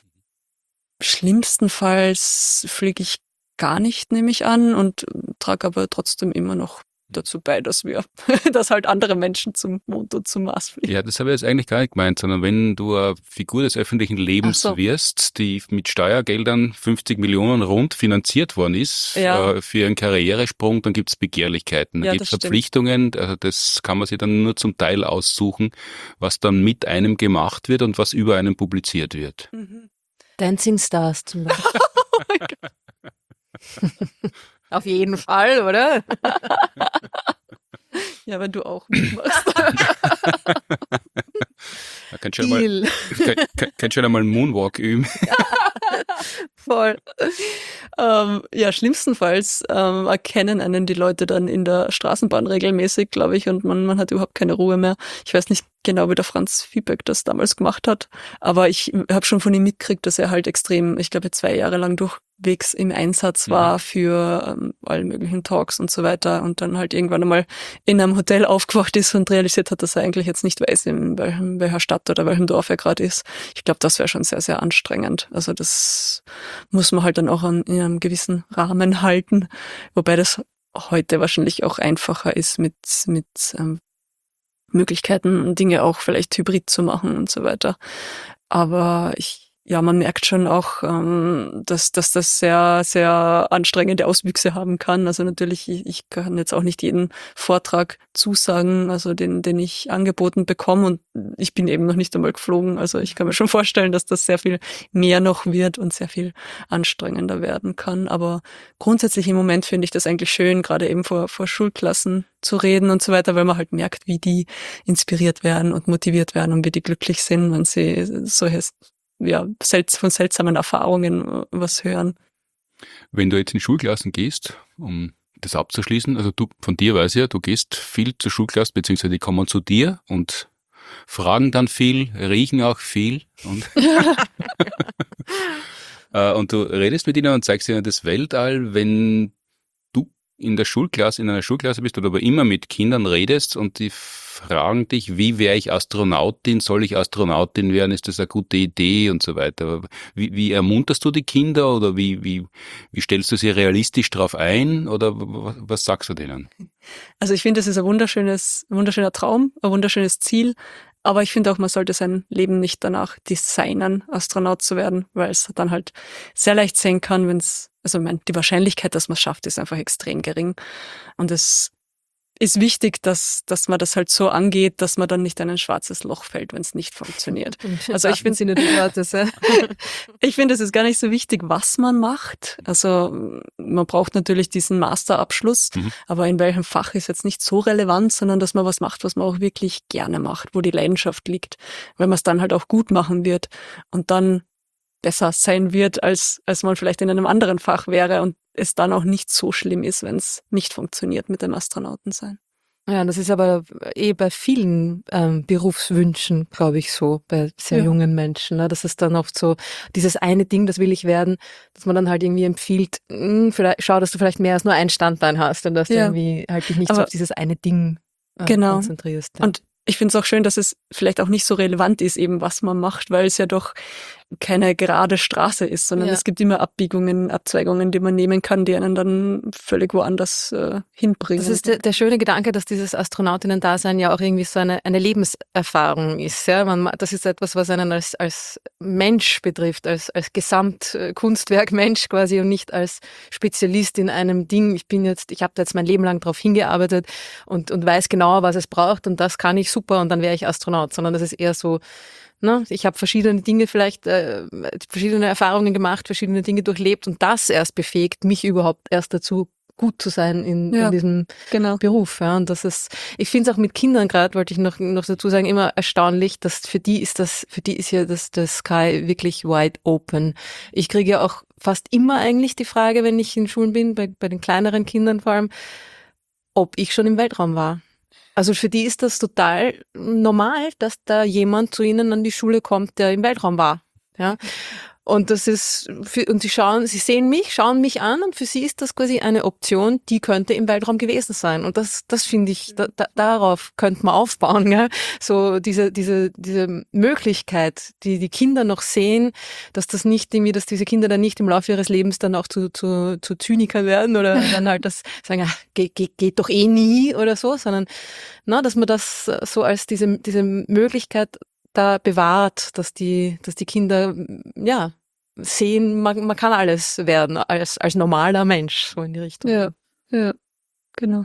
Schlimmstenfalls fliege ich gar nicht, nehme ich an, und trage aber trotzdem immer noch dazu bei, dass wir, dass halt andere Menschen zum Mond und zum Mars fliegen. Ja, das habe ich jetzt eigentlich gar nicht gemeint, sondern wenn du eine Figur des öffentlichen Lebens Ach so. wirst, die mit Steuergeldern fünfzig Millionen rund finanziert worden ist, Ja. äh, für einen Karrieresprung, dann gibt's Begehrlichkeiten, dann Ja, gibt's das stimmt. Verpflichtungen, also das kann man sich dann nur zum Teil aussuchen, was dann mit einem gemacht wird und was über einem publiziert wird. Mhm. Dancing Stars zum Beispiel. Oh mein Gott. Auf jeden Fall, oder? Ja, wenn du auch mitmachst. Da könnt ihr schon, einmal- könnt, könnt, könnt schon einmal einen Moonwalk üben. Voll. Ähm, ja, schlimmstenfalls ähm, erkennen einen die Leute dann in der Straßenbahn regelmäßig, glaube ich, und man, man hat überhaupt keine Ruhe mehr. Ich weiß nicht genau, wie der Franz Fiebeck das damals gemacht hat, aber ich habe schon von ihm mitgekriegt, dass er halt extrem, ich glaube, zwei Jahre lang durchwegs im Einsatz war für ähm, alle möglichen Talks und so weiter und dann halt irgendwann einmal in einem Hotel aufgewacht ist und realisiert hat, dass er eigentlich jetzt nicht weiß, in welchem, welcher Stadt oder welchem Dorf er gerade ist. Ich glaube, das wäre schon sehr, sehr anstrengend. Also das muss man halt dann auch an, in einem gewissen Rahmen halten, wobei das heute wahrscheinlich auch einfacher ist mit, mit ähm, Möglichkeiten, Dinge auch vielleicht hybrid zu machen und so weiter. Aber ich, ja, man merkt schon auch, ähm, dass, dass das sehr, sehr anstrengende Auswüchse haben kann. Also natürlich, ich, ich kann jetzt auch nicht jeden Vortrag zusagen, also den, den ich angeboten bekomme und ich bin eben noch nicht einmal geflogen. Also ich kann mir schon vorstellen, dass das sehr viel mehr noch wird und sehr viel anstrengender werden kann. Aber grundsätzlich im Moment finde ich das eigentlich schön, gerade eben vor, vor Schulklassen zu reden und so weiter, weil man halt merkt, wie die inspiriert werden und motiviert werden und wie die glücklich sind, wenn sie solche ja, selts- von seltsamen Erfahrungen was hören. Wenn du jetzt in Schulklassen gehst, um das abzuschließen, also du, von dir weiß ich ja, du gehst viel zur Schulklasse, beziehungsweise die kommen zu dir und fragen dann viel, riechen auch viel und, äh, und du redest mit ihnen und zeigst ihnen das Weltall, wenn du in der Schulklasse, in einer Schulklasse bist oder aber immer mit Kindern redest und die fragen dich, wie wäre ich Astronautin, soll ich Astronautin werden, ist das eine gute Idee und so weiter. Wie, wie ermunterst du die Kinder oder wie, wie, wie stellst du sie realistisch drauf ein oder was, was sagst du denen? Also ich finde, das ist ein wunderschönes, ein wunderschöner Traum, ein wunderschönes Ziel. Aber ich finde auch, man sollte sein Leben nicht danach designen, Astronaut zu werden, weil es dann halt sehr leicht sein kann, wenn es, also ich meine, die Wahrscheinlichkeit, dass man es schafft, ist einfach extrem gering. Und es ist wichtig, dass, dass man das halt so angeht, dass man dann nicht in ein schwarzes Loch fällt, wenn es nicht funktioniert. Also ich finde, Sinne des Wortes, ja. ich finde, es ist gar nicht so wichtig, was man macht. Also man braucht natürlich diesen Masterabschluss, Mhm. aber in welchem Fach ist jetzt nicht so relevant, sondern dass man was macht, was man auch wirklich gerne macht, wo die Leidenschaft liegt, weil man es dann halt auch gut machen wird und dann besser sein wird, als, als man vielleicht in einem anderen Fach wäre und es dann auch nicht so schlimm ist, wenn es nicht funktioniert mit dem Astronautensein. Ja, das ist aber eh bei vielen ähm, Berufswünschen, glaube ich, so, bei sehr Ja. jungen Menschen. Ne? Das ist dann oft so, dieses eine Ding, das will ich werden, dass man dann halt irgendwie empfiehlt, mh, vielleicht, schau, dass du vielleicht mehr als nur ein Standbein hast und dass du Ja. irgendwie halt dich nicht so Aber auf dieses eine Ding äh, genau. konzentrierst. Ja. Und ich finde es auch schön, dass es vielleicht auch nicht so relevant ist, eben was man macht, weil es ja doch keine gerade Straße ist, sondern Ja. es gibt immer Abbiegungen, Abzweigungen, die man nehmen kann, die einen dann völlig woanders äh, hinbringen. Das ist der, der schöne Gedanke, dass dieses Astronautinnen-Dasein ja auch irgendwie so eine, eine Lebenserfahrung ist. Ja? Man, das ist etwas, was einen als, als Mensch betrifft, als, als Gesamtkunstwerk Mensch quasi und nicht als Spezialist in einem Ding. Ich bin jetzt, ich habe da jetzt mein Leben lang drauf hingearbeitet und, und weiß genau, was es braucht und das kann ich super und dann wäre ich Astronaut, sondern das ist eher so, ne? Ich habe verschiedene Dinge vielleicht, äh, verschiedene Erfahrungen gemacht, verschiedene Dinge durchlebt und das erst befähigt mich überhaupt erst dazu, gut zu sein in, Ja, in diesem genau. Beruf. Ja. Und das ist, ich finde es auch mit Kindern gerade, wollte ich noch, noch dazu sagen, immer erstaunlich, dass für die ist das, für die ist ja das, das Sky wirklich wide open. Ich kriege ja auch fast immer eigentlich die Frage, wenn ich in Schulen bin, bei, bei den kleineren Kindern vor allem, ob ich schon im Weltraum war. Also für die ist das total normal, dass da jemand zu ihnen an die Schule kommt, der im Weltraum war. Ja. Und das ist, für, und sie schauen, sie sehen mich, schauen mich an und für sie ist das quasi eine Option, die könnte im Weltraum gewesen sein. Und das, das finde ich, da, da, darauf könnte man aufbauen, gell? So diese, diese, diese Möglichkeit, die die Kinder noch sehen, dass das nicht irgendwie, dass diese Kinder dann nicht im Laufe ihres Lebens dann auch zu, zu, zu Zyniker werden oder dann halt das sagen, ach, geht, geht, geht doch eh nie oder so, sondern, na, dass man das so als diese, diese Möglichkeit da bewahrt, dass die, dass die Kinder, ja, sehen, man, man kann alles werden, als, als normaler Mensch, so in die Richtung. Ja, ja, genau.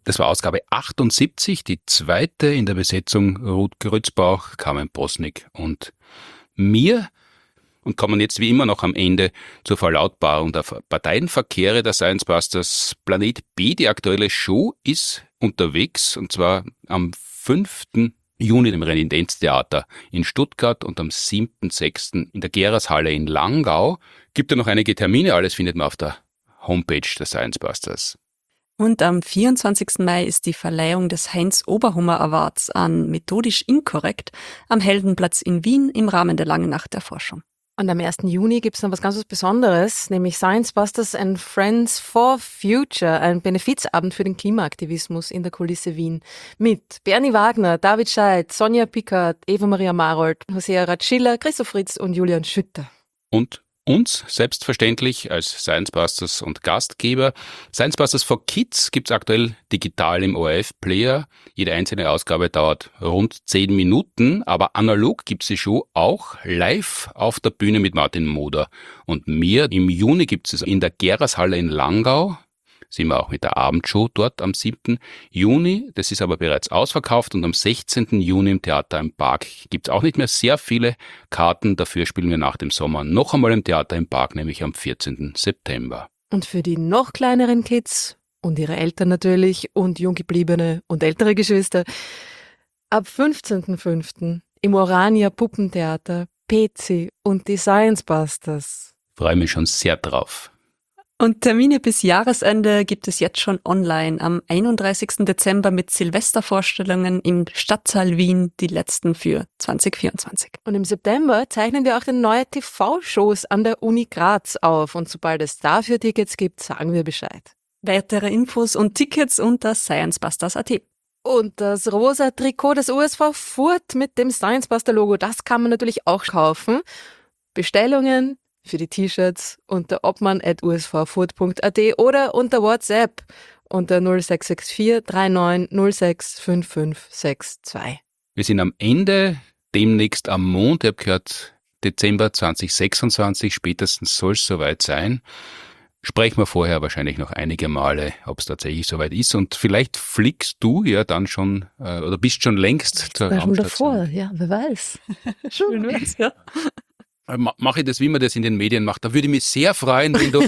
Das war Ausgabe achtundsiebzig, die zweite in der Besetzung Ruth Grützbauch, Carmen Posnick und mir. Und kommen jetzt wie immer noch am Ende zur Verlautbarung der Parteienverkehre der Science Busters. Planet B, die aktuelle Show, ist unterwegs, und zwar am fünften Juni im Residenztheater in Stuttgart und am siebten sechsten in der Gerashalle in Langau. Gibt ja noch einige Termine, alles findet man auf der Homepage der Science Busters. Und am vierundzwanzigsten Mai ist die Verleihung des Heinz-Oberhummer Awards an Methodisch Inkorrekt am Heldenplatz in Wien im Rahmen der Langen Nacht der Forschung. Und am ersten Juni gibt es noch was ganz Besonderes, nämlich Science Busters and Friends for Future, ein Benefizabend für den Klimaaktivismus in der Kulisse Wien. Mit Bernie Wagner, David Scheidt, Sonja Pickard, Eva-Maria Marold, Hosea Ratschiller, Christoph Fritz und Julian Schütter. Und uns selbstverständlich als Science Busters und Gastgeber. Science Busters for Kids gibt's aktuell digital im O R F-Player. Jede einzelne Ausgabe dauert rund zehn Minuten, aber analog gibt's die Show auch live auf der Bühne mit Martin Moder und mir. Im Juni gibt's es in der Gerashalle in Langau. Sind wir auch mit der Abendshow dort am siebten Juni. Das ist aber bereits ausverkauft und am sechzehnten Juni im Theater im Park gibt es auch nicht mehr sehr viele Karten. Dafür spielen wir nach dem Sommer noch einmal im Theater im Park, nämlich am vierzehnten September. Und für die noch kleineren Kids und ihre Eltern natürlich und Junggebliebene und ältere Geschwister, ab fünfzehnten fünften im Orania Puppentheater P C und die Science Busters. Freue mich schon sehr drauf. Und Termine bis Jahresende gibt es jetzt schon online. Am einunddreißigsten Dezember mit Silvestervorstellungen im Stadtsaal Wien, die letzten für zwanzig vierundzwanzig. Und im September zeichnen wir auch den neuen T V-Shows an der Uni Graz auf. Und sobald es dafür Tickets gibt, sagen wir Bescheid. Weitere Infos und Tickets unter sciencebusters punkt at. Und das rosa Trikot des U S V Furt mit dem Science Buster Logo, das kann man natürlich auch kaufen. Bestellungen für die T-Shirts unter obmann at u s v furt punkt a t oder unter WhatsApp unter null sechs sechs vier drei neun null sechs fünf fünf sechs zwei. Wir sind am Ende, demnächst am Mond. Ich habe gehört, Dezember zwanzig sechsundzwanzig, spätestens soll es soweit sein. Sprechen wir vorher wahrscheinlich noch einige Male, ob es tatsächlich soweit ist. Und vielleicht fliegst du ja dann schon äh, oder bist schon längst ich zur war schon Raumstation. davor, ja, wer weiß. Schön wär's, ja. Mache ich das, wie man das in den Medien macht. Da würde ich mich sehr freuen, wenn du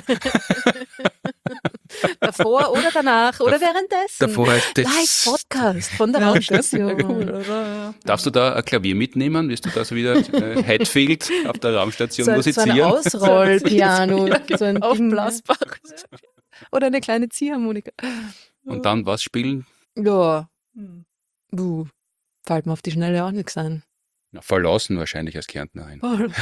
davor oder danach oder währenddessen. davor heißt das. Live-Podcast von der Raumstation. Darfst du da ein Klavier mitnehmen? Wirst du da so wieder äh, Hatfield auf der Raumstation So, so musizieren? ein Ausrollpiano. So ein Aufblasbar. Oder eine kleine Ziehharmonika. Und dann was spielen? Ja. Buh. Fällt mir auf die Schnelle auch nichts ein. Na, verlassen wahrscheinlich als Kärntnerin.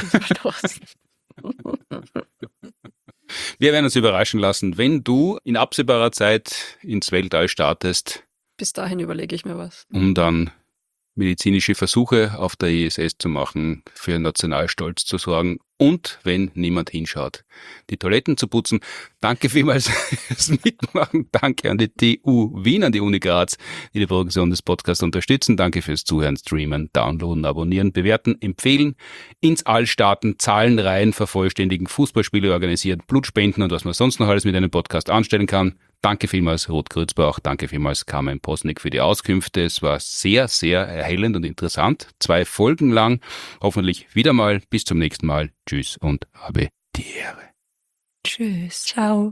Wir werden uns überraschen lassen, wenn du in absehbarer Zeit ins Weltall startest, Bis dahin überlege ich mir was. um dann medizinische Versuche auf der I S S zu machen, für Nationalstolz zu sorgen und, wenn niemand hinschaut, die Toiletten zu putzen. Danke vielmals fürs Mitmachen. Danke an die T U Wien, an die Uni Graz, die die Produktion des Podcasts unterstützen. Danke fürs Zuhören, Streamen, Downloaden, Abonnieren, Bewerten, Empfehlen, ins All starten, Zahlenreihen vervollständigen, Fußballspiele organisieren, Blutspenden und was man sonst noch alles mit einem Podcast anstellen kann. Danke vielmals, Ruth Grützbauch. Danke vielmals, Carmen Posnick, für die Auskünfte. Es war sehr, sehr erhellend und interessant. Zwei Folgen lang. Hoffentlich wieder mal. Bis zum nächsten Mal. Tschüss und habe die Ehre. Tschüss. Ciao.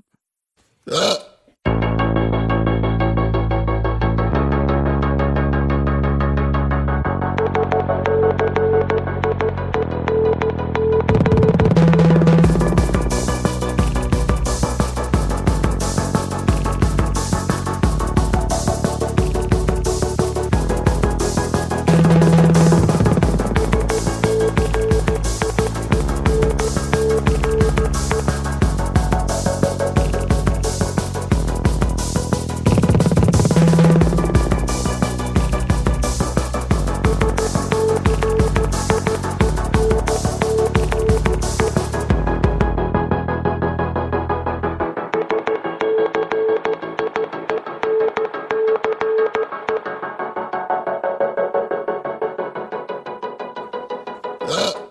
Uh.